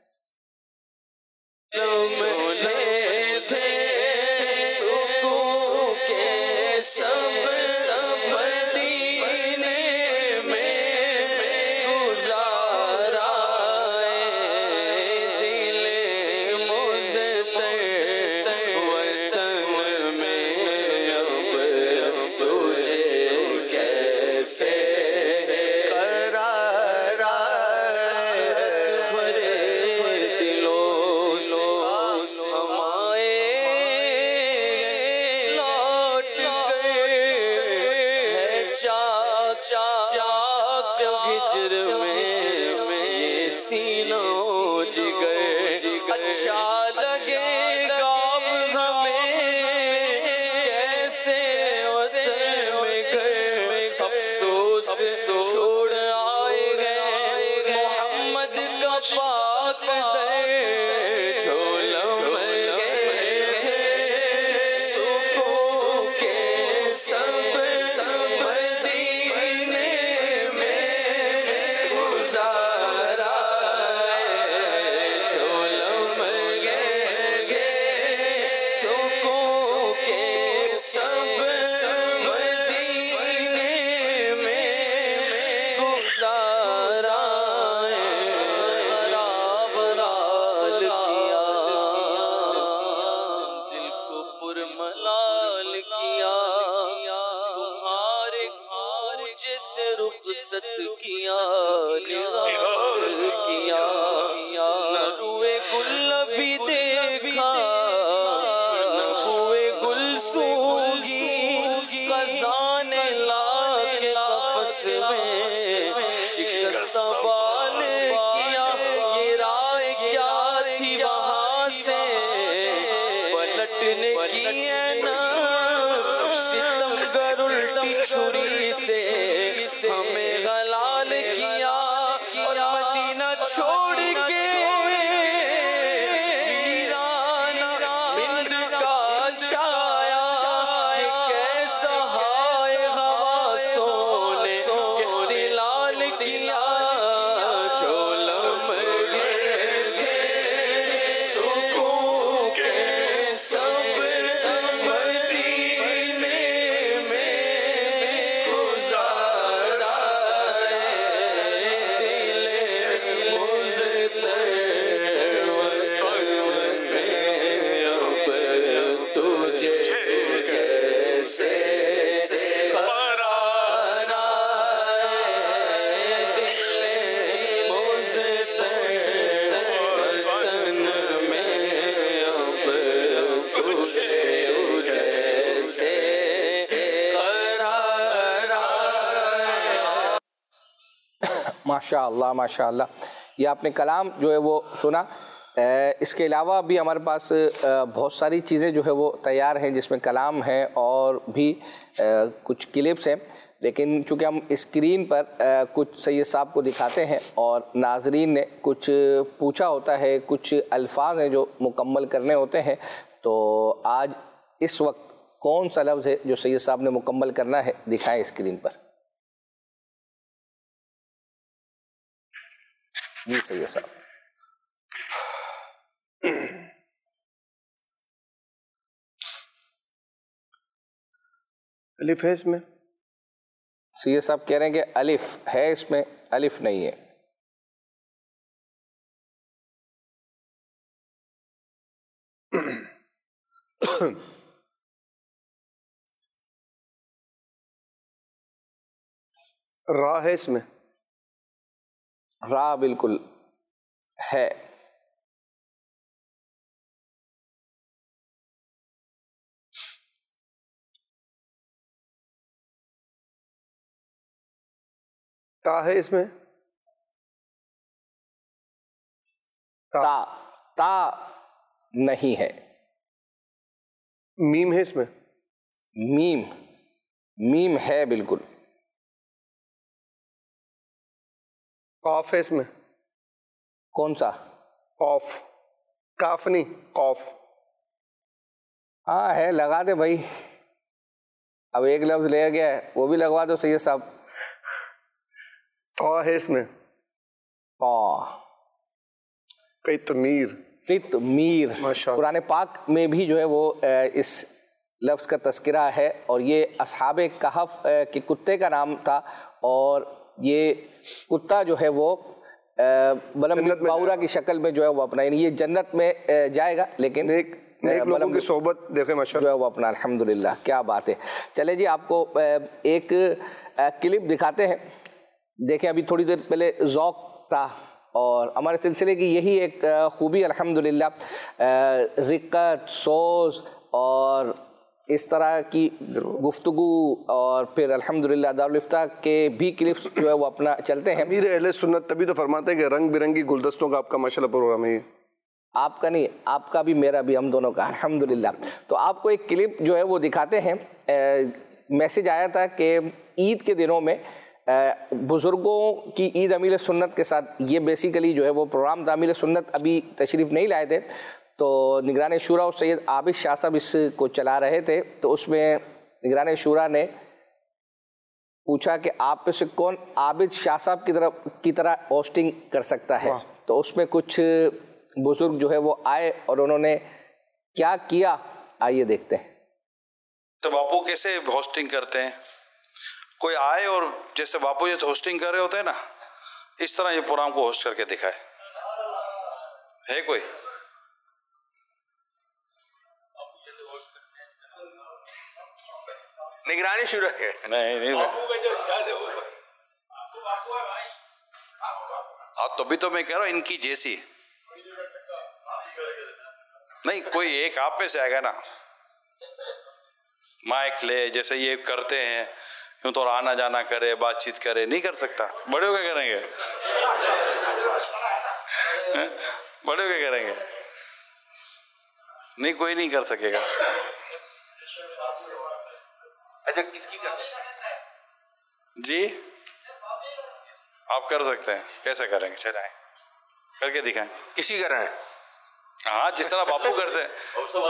माशाअल्लाह माशाअल्लाह, ये आपने कलाम जो है वो सुना। इसके अलावा भी हमारे पास बहुत सारी चीज़ें जो है वो तैयार हैं जिसमें कलाम है और भी कुछ क्लिप्स हैं, लेकिन चूँकि हम स्क्रीन पर कुछ सैयद साहब को दिखाते हैं और नाजरीन ने कुछ पूछा होता है, कुछ अल्फाज हैं जो मुकम्मल करने होते हैं, तो आज इस वक्त कौन सा लफ्ज़ है जो सैयद साहब ने मुकम्मल करना है, दिखाएं स्क्रीन पर। जी सैयद साहब। अलिफ है इसमें? सैयद साहब कह रहे हैं कि अलिफ है इसमें, अलिफ नहीं है। रा है इसमें? रा बिल्कुल है। ता है इसमें? ता ता नहीं है। मीम है इसमें? मीम मीम है बिल्कुल। कॉफ है इसमें? कौन सा? कॉफ, काफ नहीं, कॉफ। हाँ है, लगा दे भाई। अब एक लफ्ज ले गया है, वो भी लगवा दो सैयद साहब। कौ है इसमें? कौ कई तमीर तितमीर कुरान पाक में भी जो है वो इस लफ्ज़ का तस्करा है, और ये असहाबे कहफ के कुत्ते का नाम था, और ये कुत्ता जो है वो बलम बाउरा की शक्ल में जो है वो अपना, यानी ये जन्नत में जाएगा, लेकिन नेक नेक लोगों की सोबत देखे माशाल्लाह जो है वो अपना। अल्हम्दुलिल्लाह, क्या बात है। चले जी, आपको एक क्लिप दिखाते हैं। देखें, अभी थोड़ी देर पहले ज़ौक़ था, और हमारे सिलसिले की यही एक खूबी अल्हम्दुलिल्लाह, रिक़्क़त, सोज़ और इस तरह की गुफ्तगू, और फिर अल्हम्दुलिल्लाह दारुल इफ्ता के भी क्लिप्स जो है वो अपना चलते हैं। अमीर अहले सुन्नत तभी तो फरमाते हैं कि रंग बिरंगी गुलदस्तों का आपका माशाल्लाह प्रोग्राम है। आपका नहीं, आपका भी, मेरा भी, हम दोनों का अल्हम्दुलिल्लाह। तो आपको एक क्लिप जो है वो दिखाते हैं। मैसेज आया था कि ईद के दिनों में बुज़ुर्गों की ईद अमीर सुन्नत के साथ, ये बेसिकली जो है वो प्रोग्राम था। अमीर सुन्नत अभी तशरीफ़ नहीं लाए थे, तो निगरान शूरा और सैयद आबिद शाह साहब इसको चला रहे थे। तो उसमें निगरान शूरा ने पूछा कि आप में से कौन आबिद शाह साहब की तरह की तरह होस्टिंग कर सकता है। तो उसमें कुछ बुजुर्ग जो है वो आए, और उन्होंने क्या किया, आइए देखते हैं। तो बापू कैसे होस्टिंग करते हैं? कोई आए और जैसे बापू ये होस्टिंग कर रहे होते हैं ना, इस तरह ये प्रोग्राम को होस्ट करके दिखाए। है कोई? निगरानी शुरू है? नहीं नहीं हाँ, तो भी तो मैं कह रहा हूँ इनकी जैसी। नहीं, कोई एक आप पे से आएगा ना, माइक ले, जैसे ये करते हैं, यूं तो आना जाना करे, बातचीत करे, नहीं कर सकता। बड़े हो क्या करेंगे? बड़े हो क्या करेंगे? नहीं, कोई नहीं कर सकेगा। अच्छा, किसकी कर जी? आप कर सकते हैं। कैसे करेंगे? चलाएं, करके दिखाएं। किसी कर रहे हैं? हाँ, जिस तरह बापू करते हैं।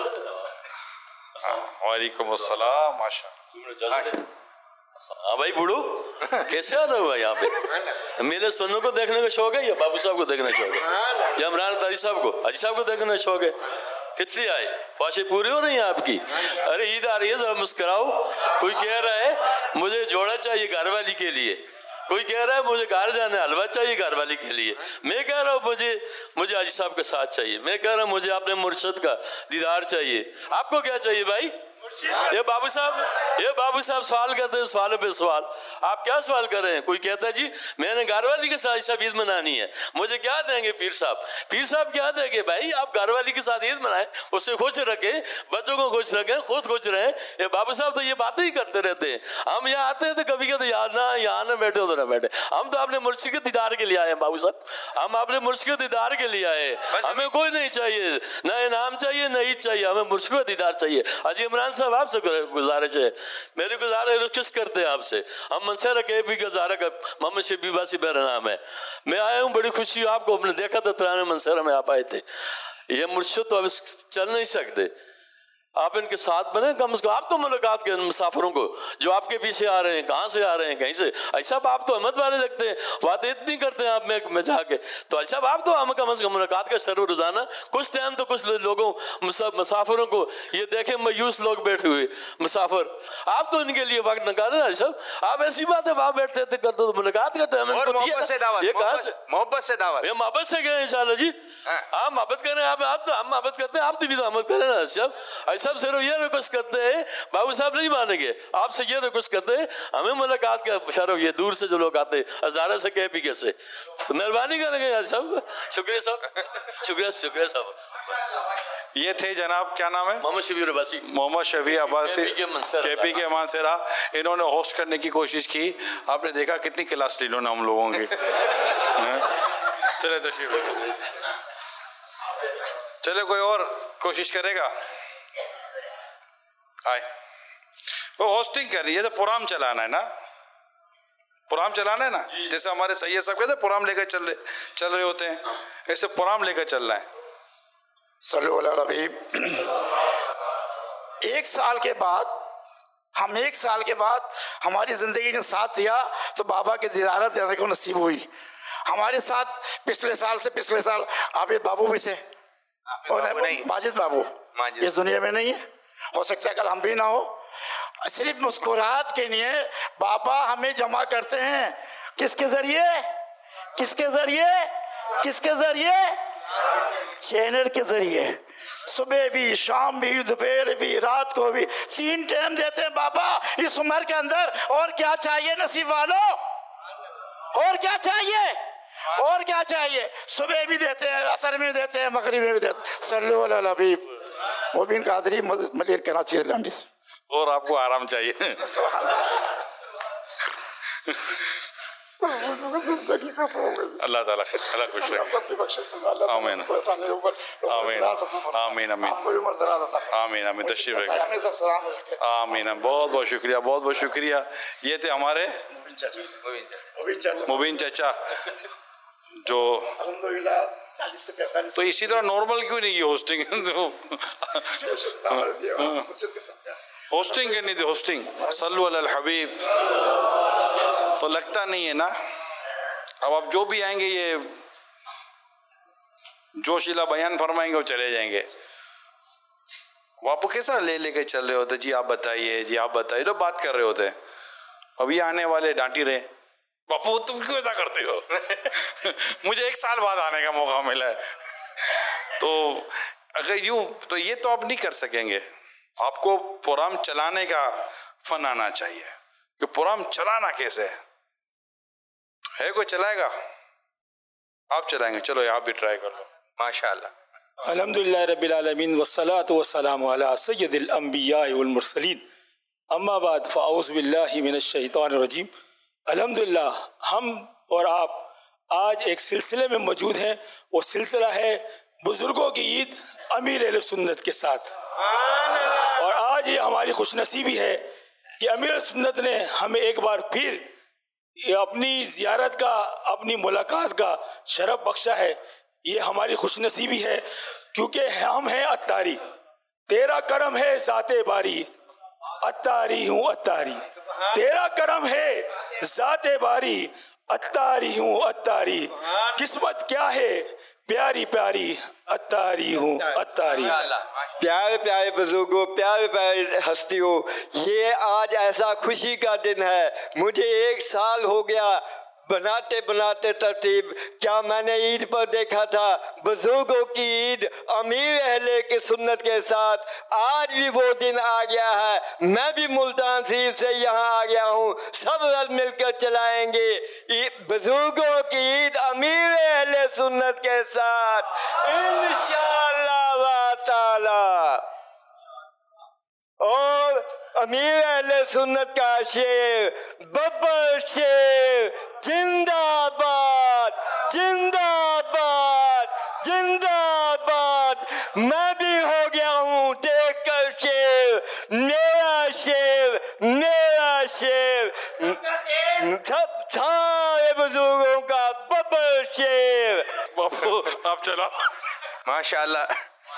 वालेकुम अस्सलाम। माशा। हाँ भाई बूढ़ू, कैसे आ रहे हो यहाँ पे? मेरे सोनों को देखने का शौक है या बाबू साहब को देखने का शौक है, या इमरान तारी साहब को, अजी साहब को देखने का शौक है? किस लिए आए? ख्वाहिशें पूरी हो रही हैं आपकी? अरे ईद आ रही है, जरा मुस्कुराओ। कोई कह रहा है मुझे जोड़ा चाहिए घरवाली के लिए, कोई कह रहा है मुझे घर जाना हलवा चाहिए घरवाली के लिए, मैं कह रहा हूँ मुझे मुझे अजी साहब का साथ चाहिए, मैं कह रहा हूँ मुझे अपने मुर्शद का दीदार चाहिए। आपको क्या चाहिए भाई? ये बाबू साहब ये बाबू साहब सवाल करते हैं, सवाल पे सवाल। आप क्या सवाल कर रहे हैं? कोई कहता है जी मैंने घरवाली के साथ सब ईद मनानी है, मुझे क्या देंगे पीर साहब? पीर साहब क्या देंगे भाई? आप घरवाली के साथ ईद मनाएं, उसे खुश रखें, बच्चों को खुश रखें, खुद खुश रहें। ये बाबू साहब तो ये बातें ही करते रहते हैं। हम यहाँ आते हैं तो कभी कहते यार ना यहाँ ना बैठे तो ना बैठे, हम तो अपने मुर्शिद के दीदार के लिए आए हैं बाबू साहब, हम अपने मुर्शिद के दीदार के लिए आए। हमें कोई नहीं चाहिए, ना इनाम चाहिए ना ईद चाहिए, हमें मुर्शिद का दीदार चाहिए। अजी इमरान साहब आपसे गुजारिश है, मेरी गुजारिश रिक्वेस्ट करते हैं आपसे, हम मनसेरा के भी गुजारा का मोहम्मद शबीब वासी मेरा नाम है, मैं आया हूँ, बड़ी खुशी आपको हमने देखा था तराने मनसेरा में आप आए थे। ये मुर्शिद तो अब चल नहीं सकते, आप इनके साथ बने कम से कम। आप तो मुलाकात के मुसाफिरों को जो आपके पीछे आ रहे हैं, कहाँ से आ रहे हैं, कहीं से, ऐसा आप तो अहमद वाले लगते हैं, बातें इतनी करते हैं आप में, में जाके, तो ऐसा आप तो हम कम से कम मुलाकात का सर रोजाना कुछ टाइम तो कुछ लोगों मुसाफिरों को ये देखें, मायूस लोग बैठे हुए मुसाफिर, आप तो इनके लिए वक्त निकाले ना सब। आप ऐसी बात है वहां बैठते थे करते तो मुलाकात का टाइम मोहब्बत से दावत, ये कहाँ से मोहब्बत से दावत, ये मोहब्बत से गए इंशाल्लाह जी। आप मोहब्बत करें, आप आप तो हम मोहब्बत करते हैं, आप तो भी तो मोहब्बत करें ना सब। ऐसा सबसे ये रिक्वेस्ट करते हैं, बाबू साहब नहीं मानेंगे, आपसे ये रिक्वेस्ट करते हैं, हमें मुलाकात का शरफ, ये दूर से जो लोग आते हैं हजारा से के पी के से, मेहरबानी करेंगे यार सब। शुक्रिया साहब, शुक्रिया शुक्रिया साहब। ये थे जनाब, क्या नाम है? मोहम्मद शफी अब्बासी। मोहम्मद शफी अब्बासी के पी के मानसेरा। इन्होंने होस्ट करने की कोशिश की, आपने देखा कितनी क्लास ली इन्होंने हम लोगों की। चले तशरीफ, चले कोई और कोशिश करेगा? आए, वो होस्टिंग कर रही है तो प्रोग्राम चलाना है ना, प्रोग्राम चलाना है ना, जैसे हमारे सैयद साहब कहते प्रोग्राम लेकर चल रहे चल रहे होते हैं, ऐसे प्रोग्राम लेकर चलना है। एक साल के बाद हम एक साल के बाद हमारी जिंदगी ने साथ दिया तो बाबा की ज़ियारत देने को नसीब हुई। हमारे साथ पिछले साल से पिछले साल आबिद बाबू भी थे, माजिद बाबू इस दुनिया में नहीं है, हो सकता है कल हम भी ना हो। सिर्फ मुस्कुराहट के लिए बाबा हमें जमा करते हैं, किसके जरिए किसके जरिए किसके जरिए चैनल के जरिए। सुबह भी, शाम भी, दोपहर भी, रात को भी, तीन टाइम देते हैं बाबा इस उम्र के अंदर। और क्या चाहिए नसीब वालों, और क्या चाहिए, और क्या चाहिए? सुबह भी देते हैं, असर में देते हैं, मगरिब में भी देते हैं। सल्लल्लाहु अलैहि हबीब मुबीन कादरी मलिर कराची लंडी से। और आपको आराम चाहिए। अल्लाह ताला अल्लाह खुश रखे। आमीन आमीन आमीन आमीन आमीन आमीन तशरीफ रखे। आमीन। बहुत बहुत शुक्रिया, बहुत बहुत शुक्रिया। ये थे हमारे मुबीन चाचा जो चालीस से पैंतालीस। तो इसी तरह नॉर्मल क्यों नहीं की होस्टिंग? होस्टिंग करनी थी, होस्टिंग। सल्लु अलल हबीब। तो लगता नहीं है ना, अब आप जो भी आएंगे ये जोशीला बयान फरमाएंगे और चले जाएंगे। वो आपको कैसा ले लेके चल रहे होते, जी आप बताइए, जी आप बताइए, तो बात कर रहे होते। अभी आने वाले डांटी रहे, बापू तुम क्यों ऐसा करते हो? मुझे एक साल बाद आने का मौका मिला है। तो अगर यूं, तो ये तो आप नहीं कर सकेंगे। आपको प्रोग्राम चलाने का फन आना चाहिए कि प्रोग्राम चलाना कैसे है। है कोई चलाएगा? आप चलाएंगे? चलो आप भी ट्राई कर लो। माशाअल्लाह। अल्हम्दुलिल्लाह रब्बिल आलमीन वस्सलातु वस्सलामु अला सय्यदिल अंबिया वल मुरसलीन, अम्मा बाद फ़अऊज़ु बिल्लाहि मिनश शैतानिर रजीम। अल्हम्दुलिल्लाह, हम और आप आज एक सिलसिले में मौजूद हैं। वो सिलसिला है बुजुर्गों की ईद अमीर अहले सुन्नत के साथ। और आज ये हमारी खुशनसीबी है कि अमीर सुन्नत ने हमें एक बार फिर ये अपनी ज़ियारत का, अपनी मुलाकात का शरफ बख्शा है। ये हमारी खुशनसीबी है क्योंकि हम हैं अत्तारी, तेरा करम है ज़ाते बारी, अत्तारी हूँ अत्तारी। तेरा करम है ज़ाते बारी, अत्तारी हूँ अत्तारी। किस्मत क्या है प्यारी प्यारी, अत्तारी हूँ अत्तारी। प्यारे प्यारे बुजुर्गों, प्यारे प्यारे हस्तियों, ये आज ऐसा खुशी का दिन है। मुझे एक साल हो गया बनाते बनाते तरतीब। क्या मैंने ईद पर देखा था बुजुर्गों की ईद अमीर अहले की सुन्नत के साथ। आज भी वो दिन आ गया है। मैं भी मुल्तान शरीफ से यहाँ आ गया हूँ। सब रल मिलकर चलाएंगे बुजुर्गों की ईद अमीर अहले सुन्नत के साथ इंशाअल्लाह व ताला। और अमीर अहले सुन्नत का शेर, बब्बर शेर, जिंदाबाद जिंदाबाद जिंदाबाद। मैं भी हो गया हूँ देख कर शेर, मेरा शेर मेरा शेर। सब सारे बुजुर्गों का बब्बर शेर। बापू आप चला। माशाअल्लाह,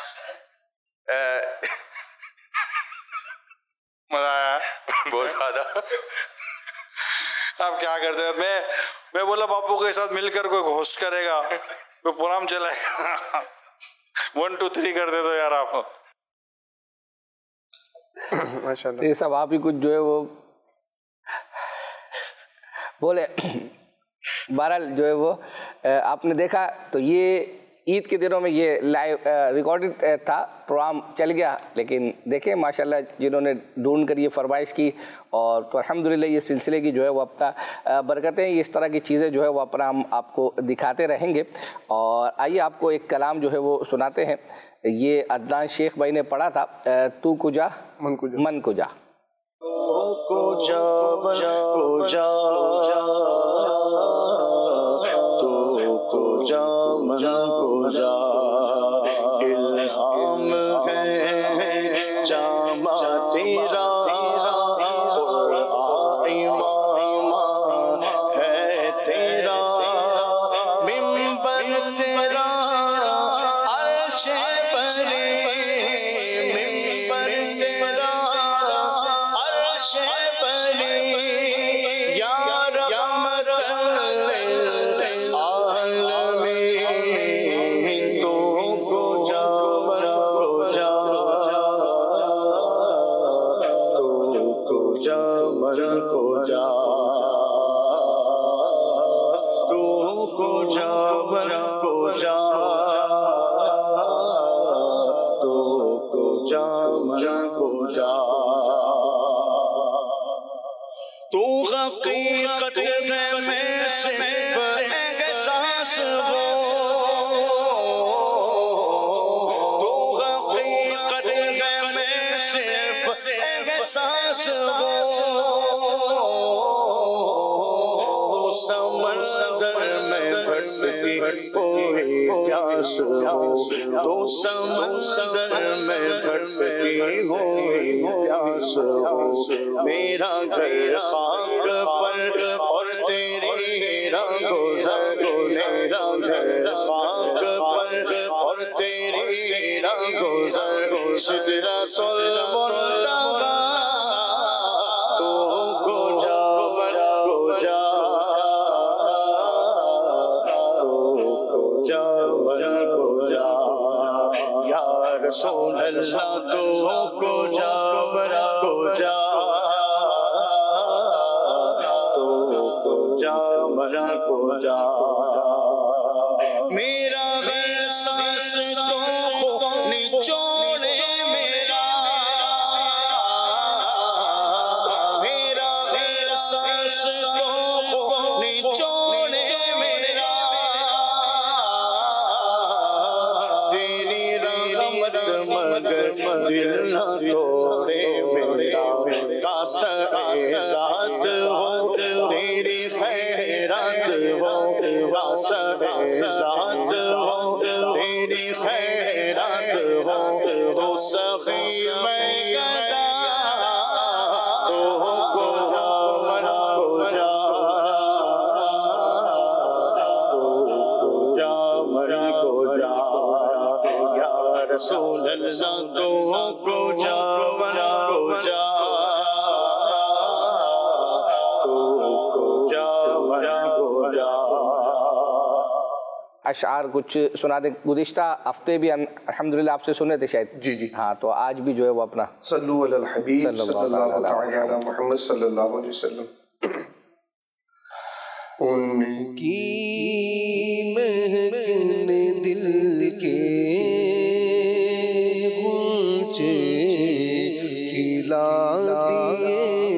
मजा आया बहुत ज्यादा। आप क्या करते हो? मैं मैं बोला बापू के साथ मिलकर कोई होस्ट करेगा, कोई प्रोग्राम चलाएगा। वन टू थ्री कर दे दो यार आप। माशाल्लाह। ये सब आप ही कुछ जो है वो बोले। बहरहाल जो है वो आपने देखा, तो ये ईद के दिनों में ये लाइव रिकॉर्डेड था, प्रोग्राम चल गया, लेकिन देखें माशाल्लाह जिन्होंने ढूंढ कर ये फरमाइश की, और तो अल्हम्दुलिल्लाह ये सिलसिले की जो है वो अपना बरकतें, इस तरह की चीज़ें जो है वो अपना हम आपको दिखाते रहेंगे। और आइए आपको एक कलाम जो है वो सुनाते हैं। ये अदनान शेख भाई ने पढ़ा था, तू कुजा मन कुजा मन कुजा कुजा कुजा तो कुजा मन कुजा इल्हाम है जामा तेरा इमाम है तेरा मिंबर तेरा अर्श परे मिंबर तेरा अर्श परे या तू हकीकत है मैं सिर्फ एहसास हो, तू हकीकत है मैं सिर्फ एहसास हो, समंदर में भटकी कोई प्यास हो, तो समंदर में भटकी कोई प्यास हो, मेरा घर खाक पर और तेरी रंगोज़र, मेरा घर खाक पर और तेरी रंगोज़र, सिदरतुल मुंतहा तू कुजा कुजा तू कुजा कुजा या रसूल अल्लाह तू कुजा कुजा कुजा मेरा घर सांस तो निचोड़े मेरा, मेरा घर सांस तो निचोड़े मेरा, तेरी रहमत मगर दिल न तोड़े मेरा, कासा ज़ात हो तेरी खैरात हो, कासा ज़ात हो तेरी खैरात हो, तो सखी मैं गदा तो कुजा कुजा तो कुजा मन कुजा या रसूल अल्लाह तो कुजा कुजा अशार कुछ सुना दे। गुज़िश्ता हफ्ते भी अल्हम्दुलिल्लाह आपसे सुने थे शायद। जी जी हाँ, तो आज भी जो है वो अपना सल्लल्लाहु अलल हबीब सल्लल्लाहु अलैहि मुहम्मद सल्लल्लाहु अलैहि वसल्लम। उनकी महकने दिल के गुंचे खिला दिए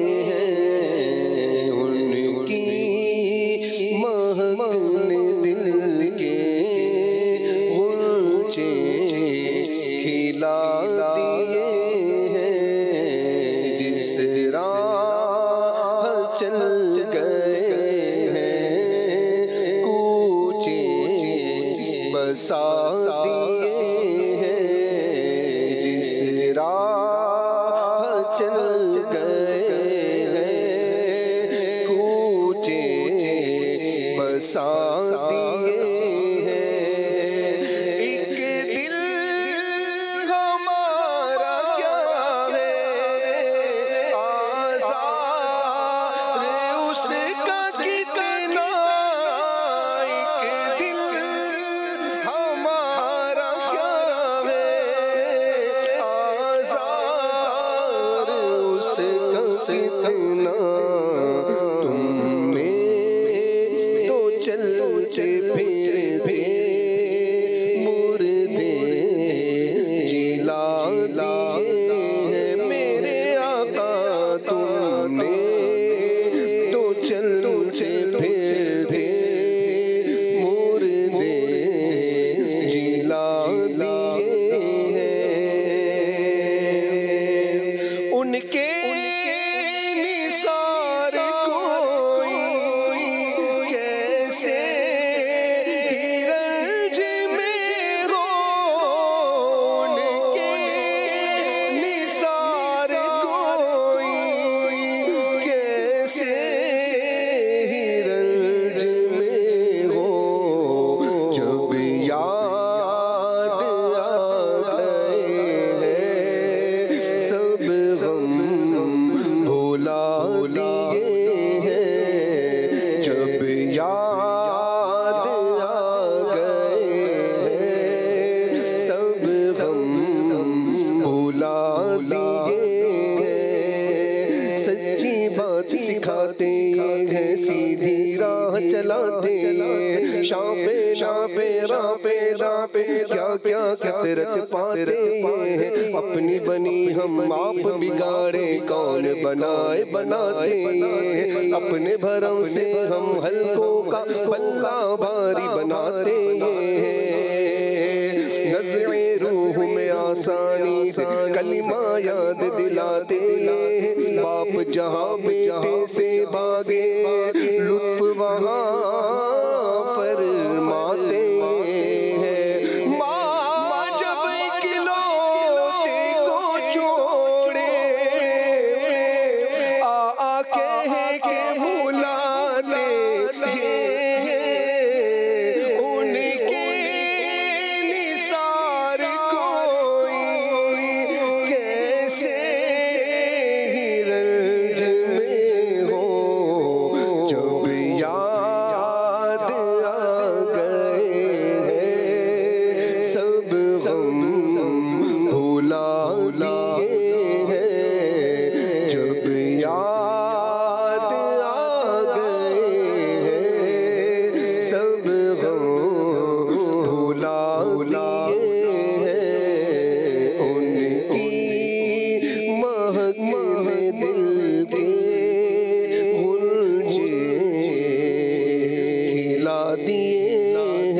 हैं, उनकी महकने दिल के गुंचे खिला दिए हैं, जिस राह चल गए हैं कूचे बसा दिए हैं, जिस राह चल गए हैं कूचे बसा दिए हैं। एक दिल हमारा क्या है आज़ार उसका कितना, एक दिल हमारा क्या है आज़ार उसका कितना, तुमने तो चलते हैं, सीधी राह चलाते हैं, शाफे शाफे राफे राफे क्या क्या कसरत पाते हैं, अपनी बनी हम आप बिगाड़े कौन बनाए बनाते हैं, अपने भरम से हम हल्कों का पल्ला भारी बनाते हैं, नज़रे रूह में आसानी से कलिमा याद दिलाते हैं, बाप जहाँ बेटे से भागे लुत्फ वहाँ फरमाते हैं, माँ जब इकलौते को छोड़े आ आ कह के बुलाते हैं, उनके निसार कोई कैसे ही रंज में हो, जब याद आ गए हैं सब गम भुला लिए हैं, जब याद आ गए हैं सब गम भुला लिए हैं, उनकी महक में दिल के गुलजे खिला दिए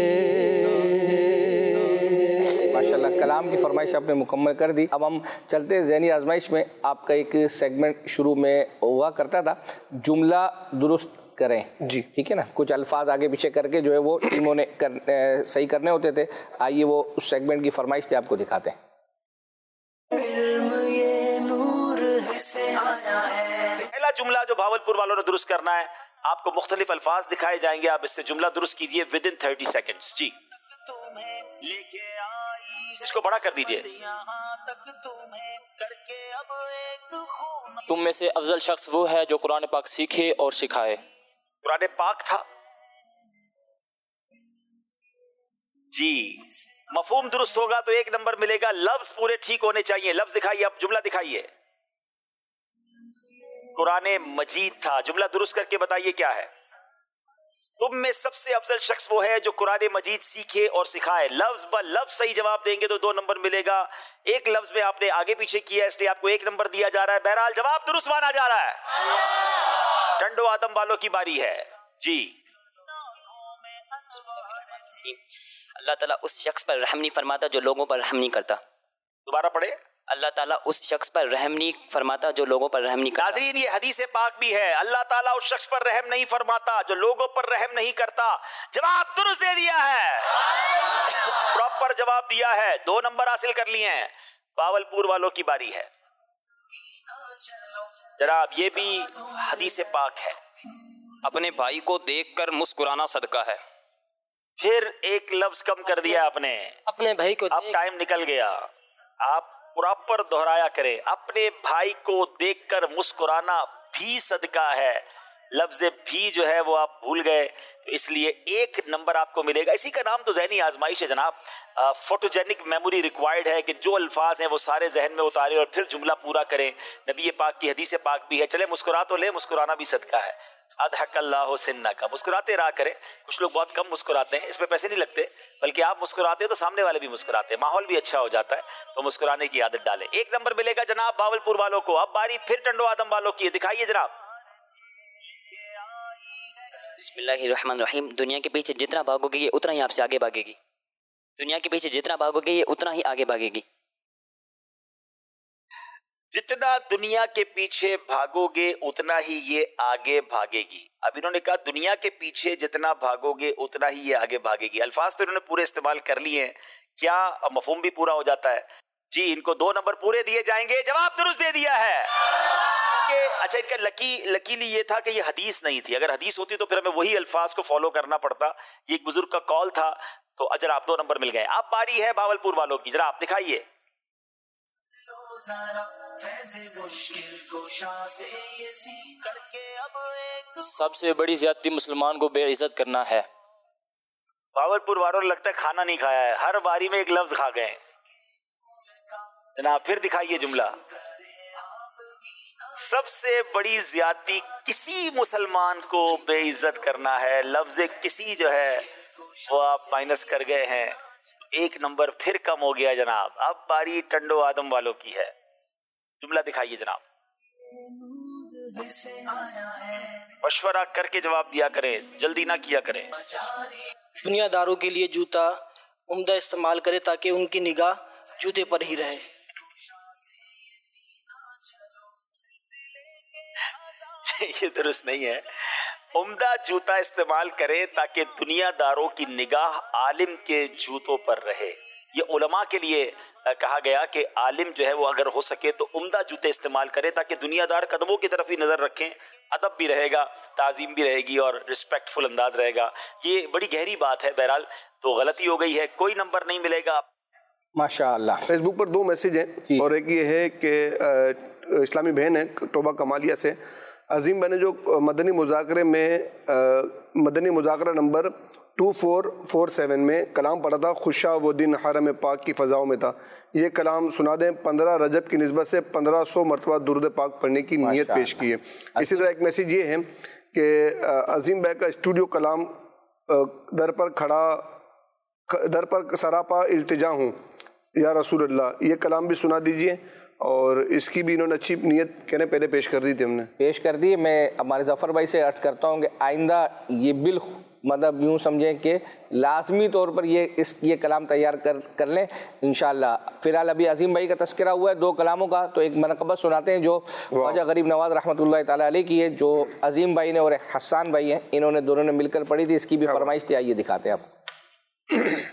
हैं। माशाल्लाह कलाम की फरमाइश आपने मुकम्मल कर दी। अब हम चलते हैं ज़हनी आजमाइश में। आपका एक सेगमेंट शुरू में हुआ करता था, जुमला दुरुस्त करें जी, ठीक है ना, कुछ अल्फाज आगे पीछे करके जो है वो टीमों ने कर, ए, सही करने होते थे। आइए वो उस सेगमेंट की फरमाइश थी, आपको दिखाते हैं। पहला जुमला जो भावलपुर वालों ने दुरुस्त करना है, आपको मुख्तलिफ अल्फाज दिखाए जाएंगे, आप इससे जुमला दुरुस्त कीजिए विद इन थर्टी सेकेंड्स। जी, इसको बड़ा कर दीजिए। तुम में से अफजल शख्स वो है जो कुरान पाक सीखे और सिखाए। कुरान पाक था जी, मफहूम दुरुस्त होगा तो एक नंबर मिलेगा। लफ्ज पूरे ठीक होने चाहिए। लफ्ज दिखाइए, अब जुमला दिखाइए। कुरान मजीद था, जुमला दुरुस्त करके बताइए क्या है। तुम में सबसे अफजल शख्स वो है जो कुरान मजीद सीखे और सिखाए। लफ्ज ब लफ्ज सही जवाब देंगे तो दो नंबर मिलेगा। एक लफ्ज में आपने आगे पीछे किया इसलिए आपको एक नंबर दिया जा रहा है। बहरहाल जवाब दुरुस्त माना जा रहा है। टंडो आदम वालों की बारी है जी। अल्लाह ताला उस शख्स पर रहम नहीं फरमाता जो लोगों पर रहम नहीं करता। दोबारा पढ़े। अल्लाह ताला उस शख्स पर रहम नहीं फरमाता जो लोगों पर रहम नहीं करता। नाज़रीन, ये हदीस पाक भी है। अल्लाह ताला उस शख्स पर रहम नहीं फरमाता जो लोगों पर रहम नहीं करता। जवाब दुरुस्त दे दिया है, प्रॉपर जवाब दिया है। दो नंबर हासिल कर लिए हैं। बावलपुर वालों की बारी है। जनाब, ये भी हदीस पाक है। अपने भाई को देखकर मुस्कुराना सदका है। फिर एक लफ्ज कम कर दिया आपने। अपने भाई को अब टाइम निकल गया। आप प्रॉपर दोहराया करें। अपने भाई को देखकर मुस्कुराना भी सदका है। लफ्ज भी जो है वो आप भूल गए, तो इसलिए एक नंबर आपको मिलेगा। इसी का नाम तो ज़हनी आजमाइश है जनाब। फोटोजेनिक मेमोरी रिक्वायर्ड है कि जो अल्फाज हैं वो सारे जहन में उतारे और फिर जुमला पूरा करें। नबी पाक की हदीस पाक भी है। चले मुस्कुरा तो ले, मुस्कुराना भी सदका है। अदहकल्लाहु सिन्नका, मुस्कुराते रहा करें। कुछ लोग बहुत कम मुस्कुराते हैं, इसमें पैसे नहीं लगते, बल्कि आप मुस्कुराते हैं तो सामने वाले भी मुस्कुराते हैं, माहौल भी अच्छा हो जाता है। तो मुस्कुराने की आदत डालें। एक नंबर मिलेगा जनाब बावलपुर वालों को। अब बारी फिर टंडो आदम वालों की, दिखाइए जनाब। बिस्मिल्लाहिर्रहमानिर्रहीम। दुनिया के पीछे जितना भागोगे ये उतना ही आपसे आगे भागेगी। दुनिया के पीछे जितना भागोगे ये उतना ही आगे भागेगी। जितना दुनिया के पीछे भागोगे उतना ही ये आगे भागेगी। अब इन्होंने कहा दुनिया के पीछे जितना भागोगे उतना ही ये आगे भागेगी। अल्फाज तो इन्होंने पूरे इस्तेमाल कर लिए हैं, क्या मफहूम भी पूरा हो जाता है जी। इनको दो नंबर पूरे दिए जाएंगे। जवाब दुरुस्त दे दिया है। अच्छा, इनका लकी लकीली ये था कि ये हदीस नहीं थी। अगर हदीस होती तो फिर हमें वही अल्फाज को फॉलो करना पड़ता। ये एक बुजुर्ग का कॉल था, तो अजर आप दो नंबर मिल गए। अब बारी है बावलपुर वालों की, जरा आप दिखाइए। सबसे बड़ी ज्यादती मुसलमान को बेइज्जत करना है। बावलपुर वालों को लगता है खाना नहीं खाया है, हर बारी में एक लफ्ज खा गए। जनाब फिर दिखाइए जुमला। सबसे बड़ी ज्यादती किसी मुसलमान को बेइज्जत करना है। लफ्ज किसी जो है वो आप माइनस कर गए हैं, एक नंबर फिर कम हो गया जनाब। अब बारी टंडो आदम वालों की है। जुमला दिखाइए जनाब, मशवरा करके जवाब दिया करें, जल्दी ना किया करें। दुनियादारों के लिए जूता उम्दा इस्तेमाल करे ताकि उनकी निगाह जूते पर ही रहे। ये दुरुस्त नहीं है। उम्दा जूता इस्तेमाल करे ताकि दुनियादारों की निगाह आलिम के जूतों पर रहे। ये उलमा के लिए कहा गया कि आलिम जो है वो अगर हो सके तो उम्दा जूते इस्तेमाल करे ताकि दुनियादार कदमों की तरफ ही नजर रखें, अदब भी रहेगा, ताजीम भी रहेगी और रिस्पेक्टफुल अंदाज रहेगा। ये बड़ी गहरी बात है। बहरहाल तो गलती हो गई है, कोई नंबर नहीं मिलेगा। माशाअल्लाह। फेसबुक पर दो मैसेज हैं और एक ये है कि इस्लामी बहन है तोबा कमालिया से, अजीम मैंने जो मदनी मुज़ाकरे में आ, मदनी मुज़ाकरा number two four four seven में कलाम पढ़ा था, खुशा वो दिन हरम पाक की फ़ज़ाओं में था। ये कलाम सुना दें। पंद्रह रजब की निस्बत से पंद्रह सौ मरतबा दुरूद पाक पढ़ने की नीयत पेश की है। इसी तरह एक मैसेज ये है कि अजीम भाई का स्टूडियो कलाम दर पर खड़ा दर पर सरापा इल्तिजा हूँ या रसूल अल्लाह, ये कलाम भी सुना दीजिए। और इसकी भी इन्होंने अच्छी नीयत कहने पहले पेश कर दी थी, हमने पेश कर दी। मैं हमारे जफ़र भाई से अर्ज़ करता हूँ कि आइंदा ये बिल मतलब यूँ समझें कि लाजमी तौर पर ये इस ये कलाम तैयार कर कर लें इंशाअल्लाह। फ़िलहाल अभी अजीम भाई का तस्करा हुआ है दो कलामों का, तो एक मनक़बत सुनाते हैं जो ख्वाजा गरीब नवाज रहमतुल्लाह ताला अलैह की है, जो अजीम भाई ने और हसन भाई हैं, इन्होंने दोनों ने मिलकर पढ़ी थी। इसकी भी फरमाइश थी, आइए दिखाते हैं आप।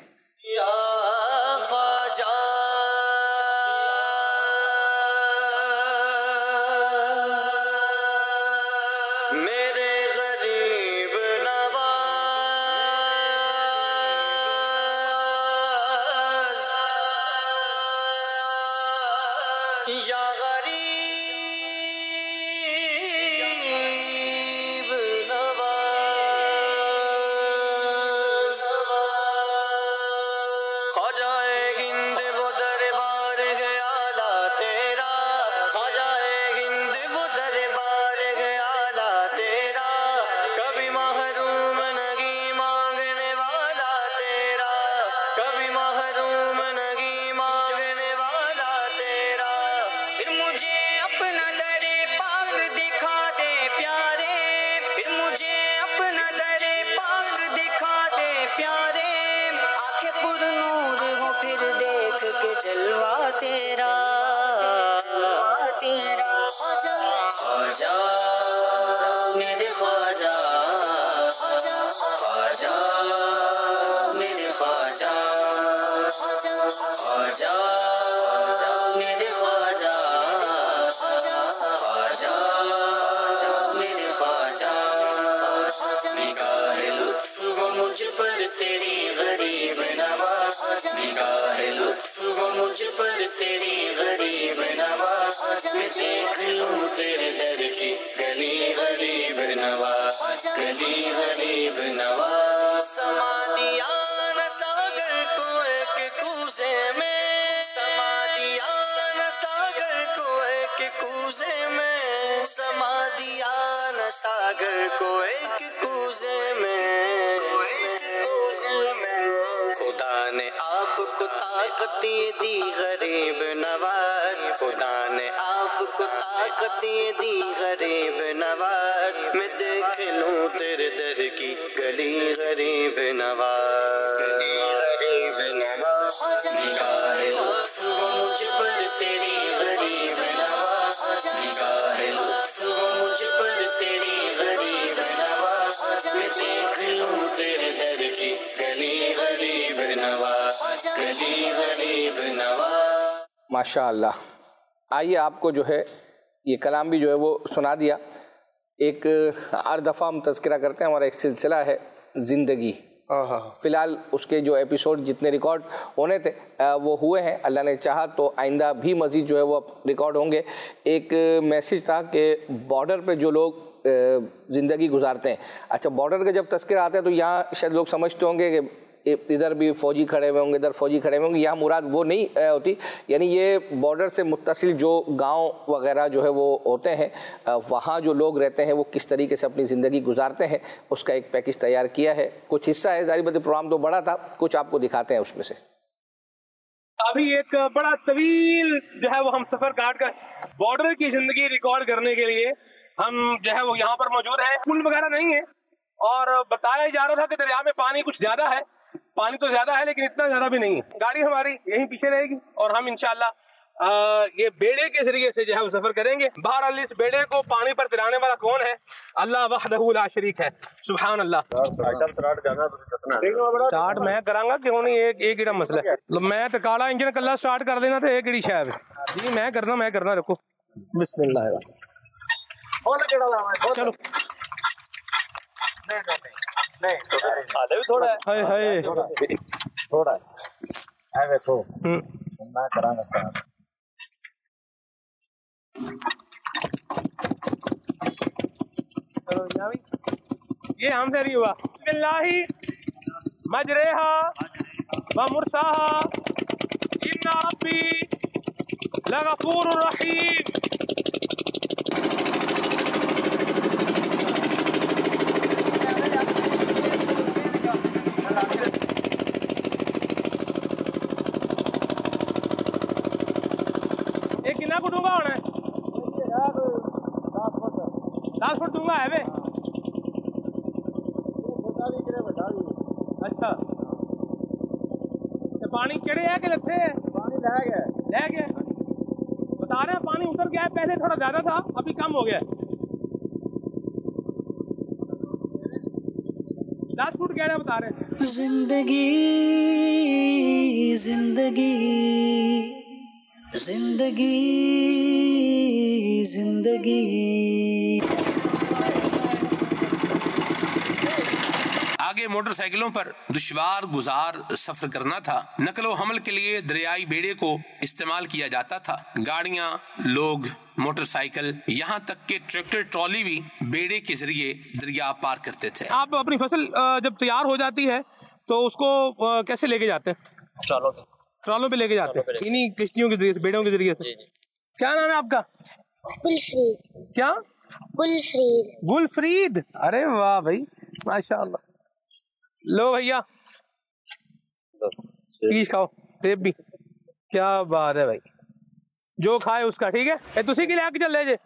सागर को एक कूजे में, खुदा ने आपको ताकत दी गरीब नवाज, खुदा ने आपको ताकत दी गरीब नवाज, मैं देख लूं तेरे दर की गली गरीब नवाज, गरीब नवाज, निगाह लुत्फ मुझ पर तेरी गरीब नवाज, निगाह लुत्फ मुझ पर तेरी गरीब नवाज, मैं देख लूं तेरे दर की गली गरीब नवाज, गली गरीब नवाज। माशाअल्लाह। आइए आपको जो है ये कलाम भी जो है वो सुना दिया। एक हर दफ़ा हम तज़किरा करते हैं, हमारा एक सिलसिला है ज़िंदगी। फ़िलहाल उसके जो एपिसोड जितने रिकॉर्ड होने थे वो हुए हैं, अल्लाह ने चाहा तो आइंदा भी मज़ीद जो है वो रिकॉर्ड होंगे। एक मैसेज था कि बॉर्डर पे जो लोग ज़िंदगी गुजारते हैं, अच्छा बॉर्डर का जब तज़किरा आता है तो यहाँ शायद लोग समझते होंगे कि इधर भी फौजी खड़े हुए होंगे, इधर फौजी खड़े हुए होंगे, यहाँ मुराद वो नहीं होती। यानी ये बॉर्डर से मुत्तसिल जो गांव वगैरह जो है वो होते हैं, वहाँ जो लोग रहते हैं वो किस तरीके से अपनी ज़िंदगी गुजारते हैं, उसका एक पैकेज तैयार किया है। कुछ हिस्सा है, जारी बात प्रोग्राम तो बड़ा था, कुछ आपको दिखाते हैं उसमें से। अभी एक बड़ा तवील जो है वो हम सफ़र काट कर बॉर्डर की ज़िंदगी रिकॉर्ड करने के लिए हम जो है वो यहाँ पर मौजूद हैं। पुल वगैरह नहीं है और बताया जा रहा था कि दरिया में पानी कुछ ज़्यादा है, पानी तो ज्यादा है लेकिन इतना ज्यादा भी नहीं है। गाड़ी हमारी यहीं पीछे रहेगी और हम इंशाल्लाह ये बेड़े के जरिए से जो है वो सफर करेंगे। बहरहाल इस बेड़े को पानी पर तिलाने वाला कौन है? अल्लाह वहदहू ला शरीक है, सुभान अल्लाह। स्टार्ट मैं करांगा क्यों नहीं, एक एक ही मसला है। मैं तो काला इंजन कल्ला स्टार्ट कर देना था, एक ही शायद जी मैं करना मैं करना रखो। बिस्मिल्लाह चलो नहीं आधे भी थोड़ा है, हाय हाय थोड़ा है देखो मैं करांगा स्टार्ट। ये हमसे नहीं हुआ। बिस्मिल्लाहि मजरेहा व मुरसाहा इन्ना रब्बी लगफूरुर रहीम। दूंगा होना है दस फुट दूंगा है वे। अच्छा तो पानी चढ़े है कि लथे है? पानी लह गया लह गया बता रहे हैं, पानी उतर गया है, पहले थोड़ा ज्यादा था अभी कम हो गया। दस फुट गहरा बता रहे हैं। जिंदगी जिंदगी जिंदगी जिंदगी। आगे मोटरसाइकिलों पर दुश्वार गुजार सफर करना था। नकलो हमल के लिए दरियाई बेड़े को इस्तेमाल किया जाता था। गाड़ियां, लोग, मोटरसाइकिल, यहाँ तक के ट्रैक्टर ट्रॉली भी बेड़े के जरिए दरिया पार करते थे। आप अपनी फसल जब तैयार हो जाती है तो उसको कैसे लेके जाते हैं? ट्रॉलों ट्रॉलों पे लेके जाते हैं, इन्हीं किश्तियों के जरिए, बेड़ों के जरिए से। क्या नाम है आपका? गुलफरीद। क्या? गुलफरीद। गुलफरीद, अरे वाह भाई माशाल्लाह। लो भैया पीस खाओ, सेब भी, क्या बात है भाई। जो खाए उसका ठीक है। ए तुसी की लेके चले जे?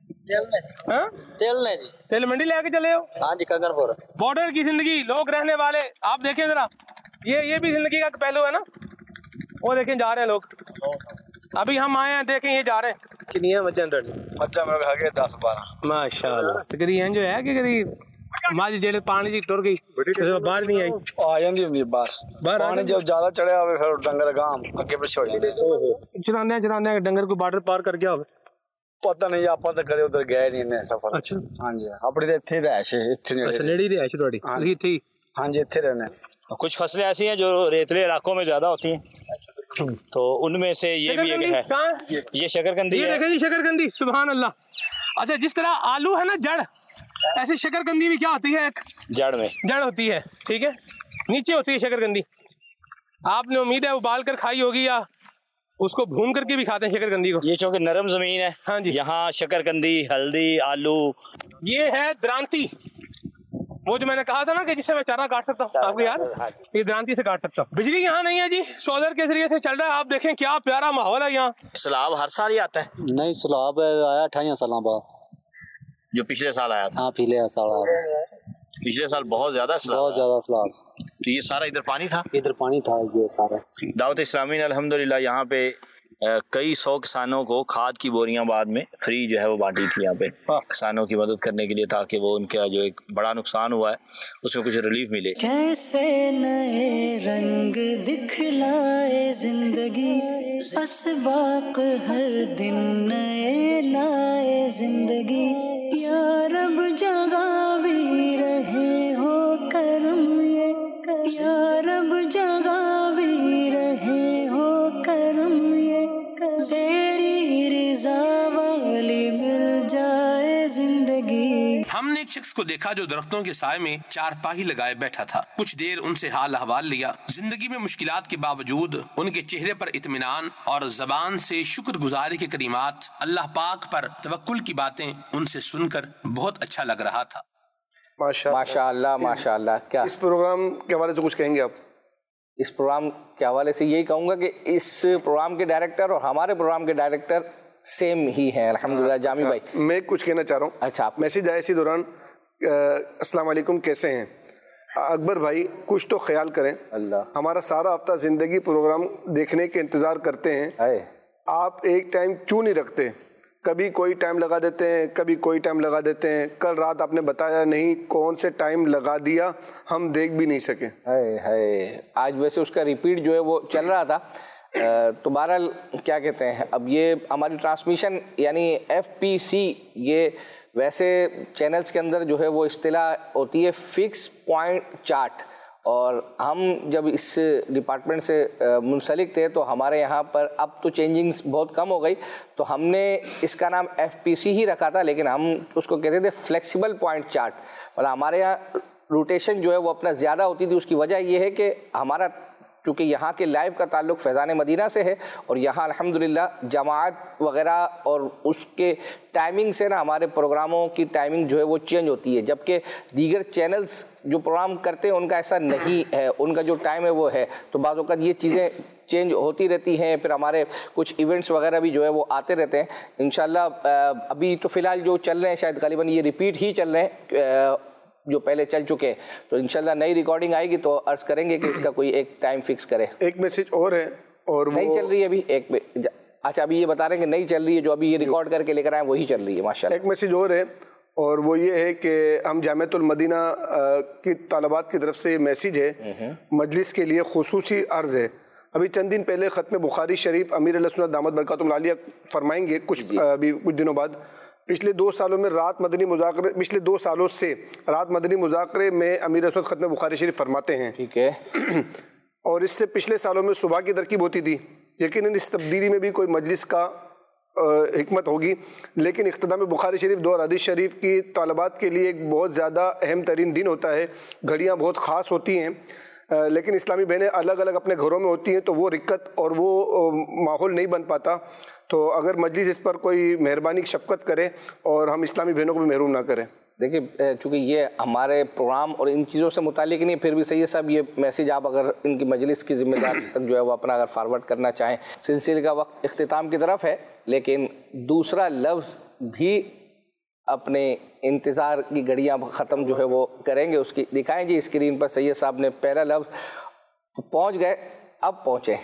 हाँ? चलने जी तेल मंडी लेके चले हो? हाँ जी कंगनपुर। बॉर्डर की जिंदगी, लोग रहने वाले, आप देखें जरा, ये ये भी जिंदगी का पहलू है ना। वो देखें जा रहे हैं लोग, अभी हम आए हैं, देखें ये जा रहे हैं। कितनी है मच्छा? मच्छा मेरे खा गए दस बारह माशाल्लाह। तकरीबन जो है कि करीब माजी जेल पानी जी टुर गई, बाहर नहीं आई, आ जाती है बाहर। बाहर पानी जब ज्यादा चढ़िया हो फिर डंगर गांव अगे पीछे हो जाते। चराने चराने डंगर को बॉर्डर पार कर गया हो? पता नहीं, आप तो कदे उधर गए नहीं ने सफर। अच्छा हाँ जी, अपनी तो इत्थे रैश है, इत्थे नेड़े। अच्छा नेड़ी रैश थोड़ी? हाँ जी हाँ जी इत्थे रहने। कुछ फसलें ऐसी हैं जो रेतले इलाकों में ज्यादा होती हैं, तो उनमें से ये भी एक है, ये शकरकंदी है। देखें जी शकरकंदी, सुभान अल्लाह। अच्छा जिस तरह आलू है ना जड़, ऐसे शकरकंदी भी क्या होती है? एक जड़ में जड़ होती है, ठीक है, नीचे होती है शकरकंदी। आपने उम्मीद है उबाल कर खाई होगी या उसको भून करके भी खाते हैं शकरकंदी को? ये चूंकि नरम जमीन है, हाँ जी, यहाँ शकरकंदी, हल्दी, आलू। ये है द्रांति, वो जो मैंने कहा था ना कि जिससे मैं चारा काट सकता हूँ, आपको याद? ये द्रांति से काट सकता हूँ। बिजली यहाँ नहीं है जी, सोलर के जरिए से चल रहा है। आप देखें क्या प्यारा माहौल है यहाँ। सैलाब हर साल ही आता है? नहीं, सैलाब आया अठाई साल बाद, जो पिछले साल आया था। हाँ पिछले साल आया, पिछले साल बहुत ज्यादा बहुत ज्यादा सैलाब। तो ये सारा इधर पानी था? इधर पानी था ये सारा। दावत इस्लामी ने अल्हम्दुलिल्लाह यहाँ पे कई सौ किसानों को खाद की बोरियां बाद में फ्री जो है वो बांटी थी यहाँ पे, किसानों की मदद करने के लिए, ताकि वो उनका जो एक बड़ा नुकसान हुआ है उसमें कुछ रिलीफ मिले। कैसे नए रंग दिखलाए जिंदगी, असबाक हर दिन नए लाए जिंदगी। या रब जगह भी रहे हो करम ये, या रब जगह भी रहे हो करम ये, तेरी रिज़ा वाली मिल जाए जिंदगी। हमने एक शख्स शख्स को देखा जो दरख्तों के साए में चारपाई लगाए बैठा था। कुछ देर उनसे हाल अहवाल लिया। जिंदगी में मुश्किलात के बावजूद उनके चेहरे पर इत्मीनान और जबान से शुक्रगुजारी के करीमात, अल्लाह पाक पर तवक्कुल की बातें उनसे सुनकर बहुत अच्छा लग रहा था। माशाअल्लाह माशाअल्लाह। क्या इस प्रोग्राम के हवाले से कुछ कहेंगे आप? इस प्रोग्राम के हवाले से यही कहूँगा कि इस प्रोग्राम के डायरेक्टर और हमारे प्रोग्राम के डायरेक्टर सेम ही हैं अल्हम्दुलिल्लाह। जामी भाई, मैं कुछ कहना चाह रहा हूँ। अच्छा, मैसेज आया इसी दौरान, अस्सलाम वालेकुम, कैसे हैं अकबर भाई, कुछ तो ख्याल करें। अल्लाह, हमारा सारा हफ्ता जिंदगी प्रोग्राम देखने के इंतज़ार करते हैं, आप एक टाइम क्यों नहीं रखते? कभी कोई टाइम लगा देते हैं, कभी कोई टाइम लगा देते हैं। कल रात आपने बताया नहीं कौन से टाइम लगा दिया, हम देख भी नहीं सके। है है आज वैसे उसका रिपीट जो है वो चल रहा था, तो बहरहाल क्या कहते हैं, अब ये हमारी ट्रांसमिशन यानी एफ पी सी, ये वैसे चैनल्स के अंदर जो है वो इस्तिलाह होती है फिक्स पॉइंट चार्ट, और हम जब इस डिपार्टमेंट से मुंसलिक थे तो हमारे यहाँ पर अब तो चेंजिंग्स बहुत कम हो गई, तो हमने इसका नाम एफ पी सी ही रखा था, लेकिन हम उसको कहते थे फ्लेक्सिबल पॉइंट चार्ट। मतलब हमारे यहाँ रोटेशन जो है वो अपना ज़्यादा होती थी। उसकी वजह ये है कि हमारा चूँकि यहाँ के लाइव का ताल्लुक़ फैज़ान मदीना से है, और यहाँ अल्हम्दुलिल्लाह जमात वग़ैरह और उसके टाइमिंग से ना हमारे प्रोग्रामों की टाइमिंग जो है वो चेंज होती है, जबकि दीगर चैनल्स जो प्रोग्राम करते हैं उनका ऐसा नहीं है, उनका जो टाइम है वो है। तो बाज़ औक़ात ये चीज़ें चेंज होती रहती हैं, फिर हमारे कुछ इवेंट्स वगैरह भी जो है वो आते रहते हैं। इंशाल्लाह अभी तो फ़िलहाल जो चल रहे हैं शायद ग़ालिबन ये रिपीट ही चल रहे हैं जो पहले चल चुके हैं, तो इंशाल्लाह नई रिकॉर्डिंग आएगी तो अर्ज़ करेंगे कि इसका कोई एक टाइम फिक्स करे। एक मैसेज और है, और नहीं चल रही है अभी एक, अच्छा अभी ये बता रहे हैं कि नहीं चल रही है, जो अभी ये रिकॉर्ड करके लेकर आए वही चल रही है माशाल्लाह। एक मैसेज और है, और वो ये है कि हम जामिअतुल मदीना की तालबात की तरफ से मैसेज है, मजलिस के लिए खुसूसी अर्ज़ है। अभी चंद दिन पहले ख़त्म बुखारी शरीफ अमीर अहले सुन्नत दामत बरकातुहुल आलिया फरमाएंगे कुछ अभी कुछ दिनों बाद। पिछले दो सालों में रात मदनी मुज़ाकरे पिछले दो सालों से रात मदनी मुज़ाकरे में अमीर अहले सुन्नत ख़त्म बुखारी शरीफ फरमाते हैं। ठीक है। और इससे पिछले सालों में सुबह की तरकीब होती थी। यकीनन इस तब्दीली में भी कोई मजलिस का हिकमत होगी, लेकिन इख्तिताम बुखारी शरीफ दो और हदीस शरीफ की तालबात के लिए एक बहुत ज़्यादा अहम तरीन दिन होता है। घड़ियाँ बहुत ख़ास होती हैं, लेकिन इस्लामी बहनें अलग अलग अपने घरों में होती हैं, तो वो रिक्कत और वो माहौल नहीं बन पाता। तो अगर मजलिस इस पर कोई मेहरबानी शफ़क़त करे और हम इस्लामी बहनों को भी महरूम ना करें। देखिए चूँकि ये हमारे प्रोग्राम और इन चीज़ों से मुतालिक नहीं, फिर भी सही है साहब, ये मैसेज आप अगर इनकी मजलिस की ज़िम्मेदारी तक जो है वो अपना अगर फारवर्ड करना चाहें। सिलसिले का वक्त इख्तिताम की तरफ है, लेकिन दूसरा लफ्ज़ भी अपने इंतज़ार की घड़ियाँ ख़त्म जो है वो करेंगे, उसकी दिखाएं जी स्क्रीन पर। सैयद साहब ने पहला लफ्ज़ पहुँच गए, अब पहुँचे,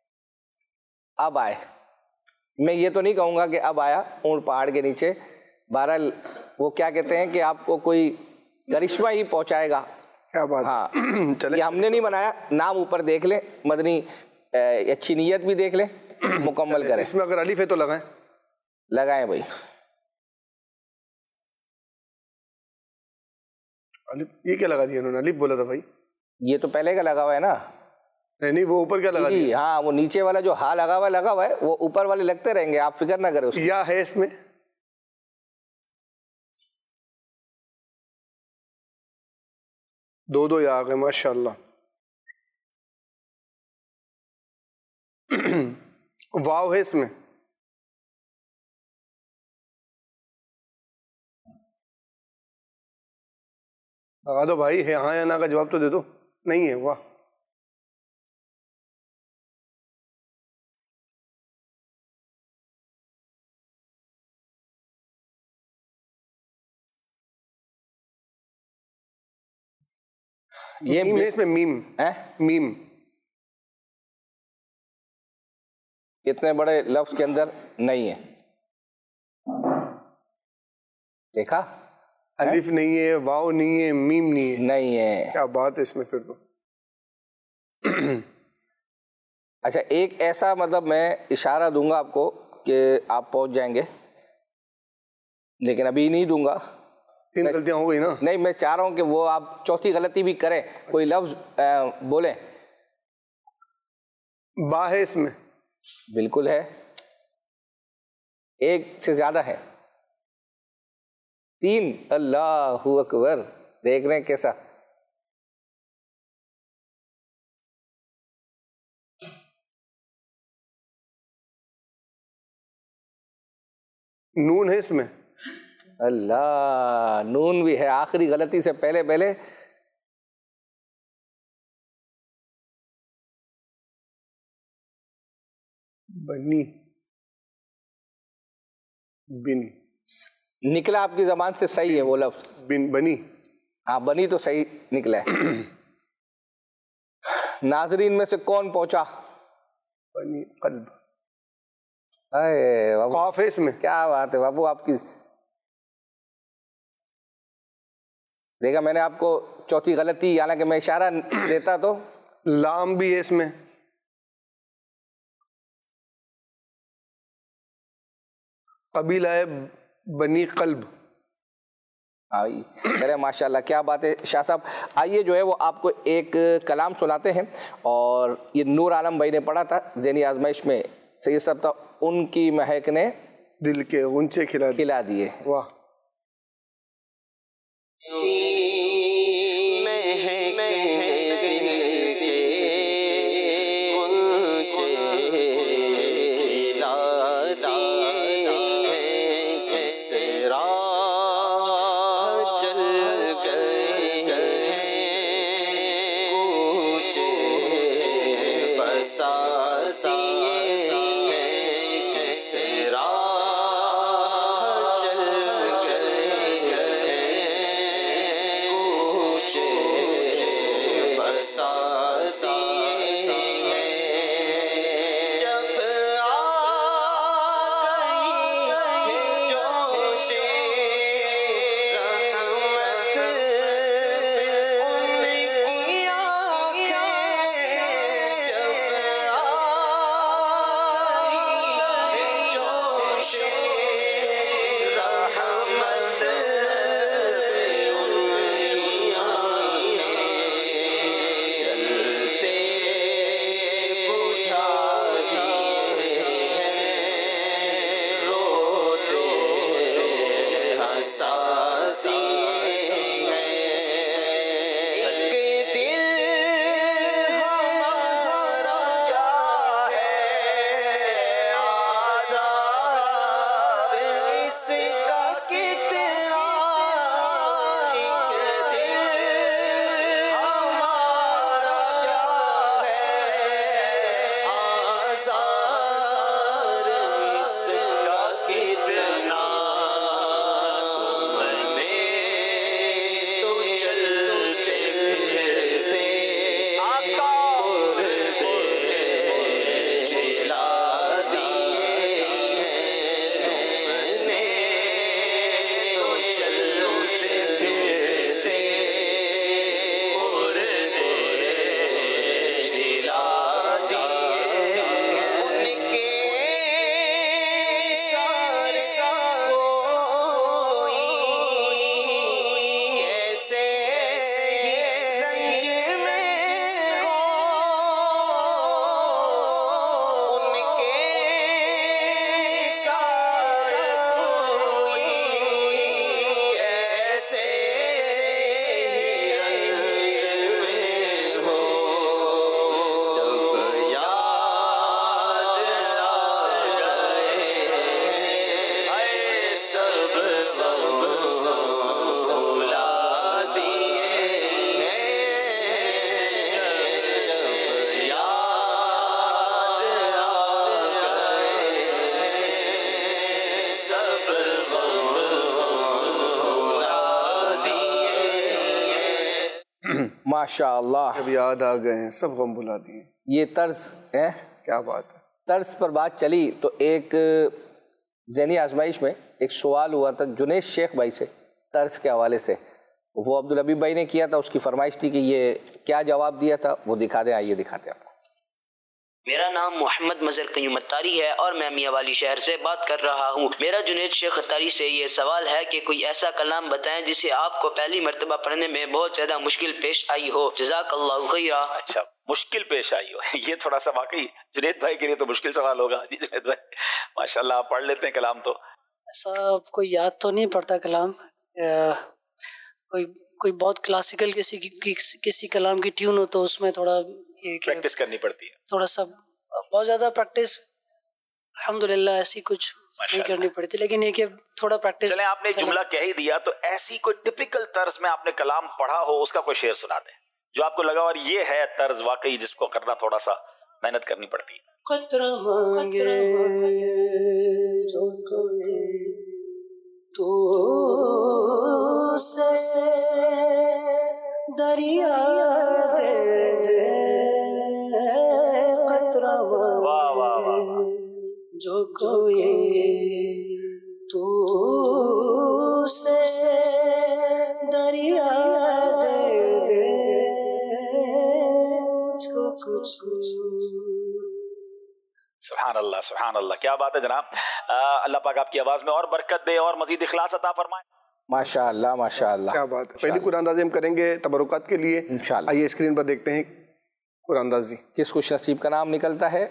अब आए। मैं ये तो नहीं कहूँगा कि अब आया ऊँट पहाड़ के नीचे, बहरहाल वो क्या कहते हैं कि आपको कोई करिश्मा ही पहुँचाएगा। क्या बात। हाँ ये हमने नहीं बनाया, नाम ऊपर देख लें, मदनी अच्छी नीयत भी देख लें, मुकम्मल करें। इसमें अगर अलिफ है तो लगाएं लगाएं भाई। अलिफ ये क्या लगा दिया उन्होंने? अलिफ बोला था भाई, ये तो पहले का लगा हुआ है ना। नहीं नहीं, वो ऊपर क्या लगा दिया? हाँ वो नीचे वाला जो हा लगा हुआ है लगा हुआ है, वो ऊपर वाले लगते रहेंगे, आप फिक्र ना करें उसकी। या है इसमें दो दो या आ गए माशाल्लाह। वाव है इसमें, लगा दो भाई, है हाँ या ना का जवाब तो दे दो। नहीं है, वाह। ये मीम है इसमें, मीम है, मीम। इतने बड़े लफ्ज के अंदर नहीं है, देखा? अलिफ नहीं है, वाव नहीं है, मीम नहीं है। नहीं है, क्या बात है इसमें फिर तो। अच्छा एक ऐसा मतलब मैं इशारा दूंगा आपको कि आप पहुंच जाएंगे, लेकिन अभी नहीं दूंगा। तीन गलतियां हो गई ना। नहीं, मैं चाह रहा हूं कि वो आप चौथी गलती भी करें, कोई लफ्ज बोले। बा है इसमें, बिल्कुल है, एक से ज्यादा है। तीन, अल्लाहु अकबर। देख रहे हैं कैसा। नून है इसमें, अल्लाह, नून भी है आखिरी गलती से पहले पहले। बनी, बिन निकला आपकी जबान से सही है वो लफ्ज, बिन, बनी। हाँ, बनी तो सही निकला है। नाजरीन में से कौन पहुंचा? बनी कल्ब। अरे बाबू, खौफ है इसमें। क्या बात है बाबू आपकी। देखा मैंने आपको चौथी गलती, हालांकि मैं इशारा देता तो। लाम भी है इसमें। कबीला है बनी कल्ब। अरे माशाल्लाह, क्या बात है शाह साहब। आइए जो है वो आपको एक कलाम सुनाते हैं, और ये नूर आलम भाई ने पढ़ा था ज़ेनी आजमाइश में, सही सब था, उनकी महक ने दिल के गुंचे खिला खिला दिए। वाह। माशाअल्लाह, अब याद आ गए हैं, सब गम भुला दिए। ये तर्ज है, क्या बात है। तर्ज पर बात चली तो एक ज़ेनी आजमाइश में एक सवाल हुआ था जुनैद शेख भाई से तर्ज के हवाले से, वो अब्दुल हबीब भाई ने किया था, उसकी फरमाइश थी कि ये क्या जवाब दिया था वो दिखा दें। आइए दिखाते हैं आपको। मेरा नाम मोहम्मद मजर कयूम अत्तारी है और मैं मियां वाली शहर से बात कर रहा हूँ। मेरा जुनैद शेख अत्तारी से ये सवाल है कि कोई ऐसा कलाम बताएं जिसे आपको पहली मर्तबा पढ़ने में बहुत ज्यादा मुश्किल पेश आई हो। जज़ाकल्लाहु खैरा। अच्छा, मुश्किल पेश आई हो, ये थोड़ा सा वाकई जुनैद भाई के लिए तो मुश्किल सवाल होगा। जी जुनैद भाई, माशाल्लाह आप पढ़ लेते हैं कलाम तो। सब कोई याद तो नहीं पड़ता कलाम, कोई कोई बहुत क्लासिकल किसी की किसी कलाम की ट्यून हो तो उसमें थोड़ा ये प्रैक्टिस करनी पड़ती है, थोड़ा सा बहुत ज़्यादा प्रैक्टिस अल्हम्दुलिल्लाह ऐसी कुछ नहीं करनी पड़ती, लेकिन ये कि थोड़ा प्रैक्टिस। चलें, आपने जुमला कह ही दिया तो ऐसी कोई टिपिकल तर्ज में आपने कलाम पढ़ा हो उसका कोई शेर सुना दे जो आपको लगा और ये है तर्ज वाकई जिसको करना थोड़ा सा मेहनत करनी पड़ती है। कतरा मांगे जो कोई तो से दरिया दे दे, कतरा मांगे जो कोई तो से दरिया दे दे, मुझको कुछ। सुभान अल्लाह, सुभान अल्लाह, क्या बात है जनाब। अल्लाह पाक आपकी आवाज में और बरकत दे और मजीद इखलास अता फरमाए। माशाअल्लाह माशाअल्लाह, क्या बात है। पहली कुरानंदाज़ी हम करेंगे तबरुकात के लिए इंशाअल्लाह। आइए स्क्रीन पर देखते हैं कुरानंदाज़ी। किस खुश नसीब का नाम निकलता है?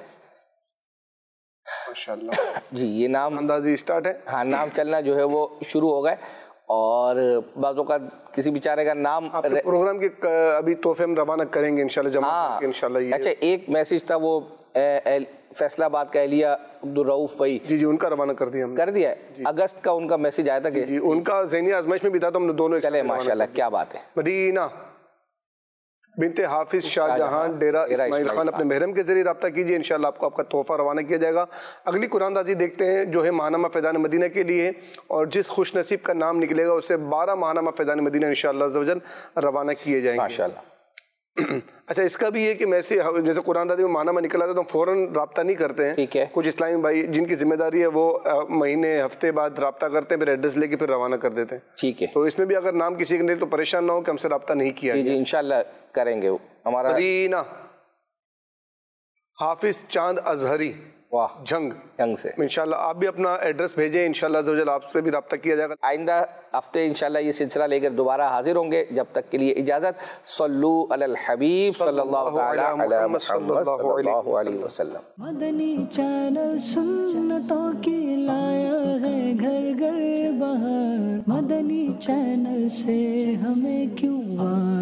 माशाअल्लाह जी, ये नाम अंदाज़ी स्टार्ट है। हाँ, नाम चलना जो है वो शुरू हो गए और बाज़ों का किसी बेचारे का नाम प्रोग्राम के अभी तोहफे हम रवाना करेंगे इंशाल्लाह जमा हाँ, इंशाल्लाह। ये अच्छा, एक मैसेज था वो ए, ए, फैसलाबाद का एलिया अब्दुल रऊफ भाई, जी जी उनका रवाना कर दिया हमने। कर दिया है। अगस्त का उनका मैसेज आया था कि जी उनका ज़हनी आजमाइश में भी था तो हमने दोनों चले। माशाल्लाह, क्या बात है। मदीना बिनते हाफिज शाहजहां डेरा इस्माइल खान अपने महरम के जरिए रब्ता कीजिए, इंशाल्लाह आपको आपका तोहफा रवाना किया जाएगा। अगली कुरानदाजी देखते हैं जो है माहनामा फैज़ान मदीना के लिए, और जिस खुश नसीब का नाम निकलेगा उसे बारह माहनामा फैज़ान मदीना इंशाल्लाह अज़्ज़ वजल रवाना किए जाएंगे माशाल्लाह। अच्छा, इसका भी है कि मैं से जैसे कुरानदाजी में माहनामा निकला था तो हम फ़ौरन रब्ता नहीं करते हैं। ठीक है। कुछ इस्लामी भाई जिनकी जिम्मेदारी है वो महीने हफ्ते बाद रब्ता करते हैं, फिर एड्रेस लेके फिर रवाना कर देते हैं। ठीक है। तो इसमें भी अगर नाम किसी के नहीं तो परेशान ना हो कि हमसे रब्ता नहीं किया। जी जी इंशाल्लाह करेंगे। हमारा मदीना हाफिज चांद अजहरी, वाह, जंग जंग से इंशाल्लाह आप भी अपना एड्रेस भेजें, इंशाल्लाह ज़वजल आपसे भी रब्ता किया जाएगा। आइंदा हफ्ते इंशाल्लाह ये सिलसिला लेकर दोबारा हाजिर होंगे। जब तक के लिए इजाज़त। सल्लू अलल हबीब सल्लल्लाहु अलैहि वसल्लम। मदनी चैनल सुन्नतों की लाया है घर घर बहार, मदनी चैनल से हमें क्यों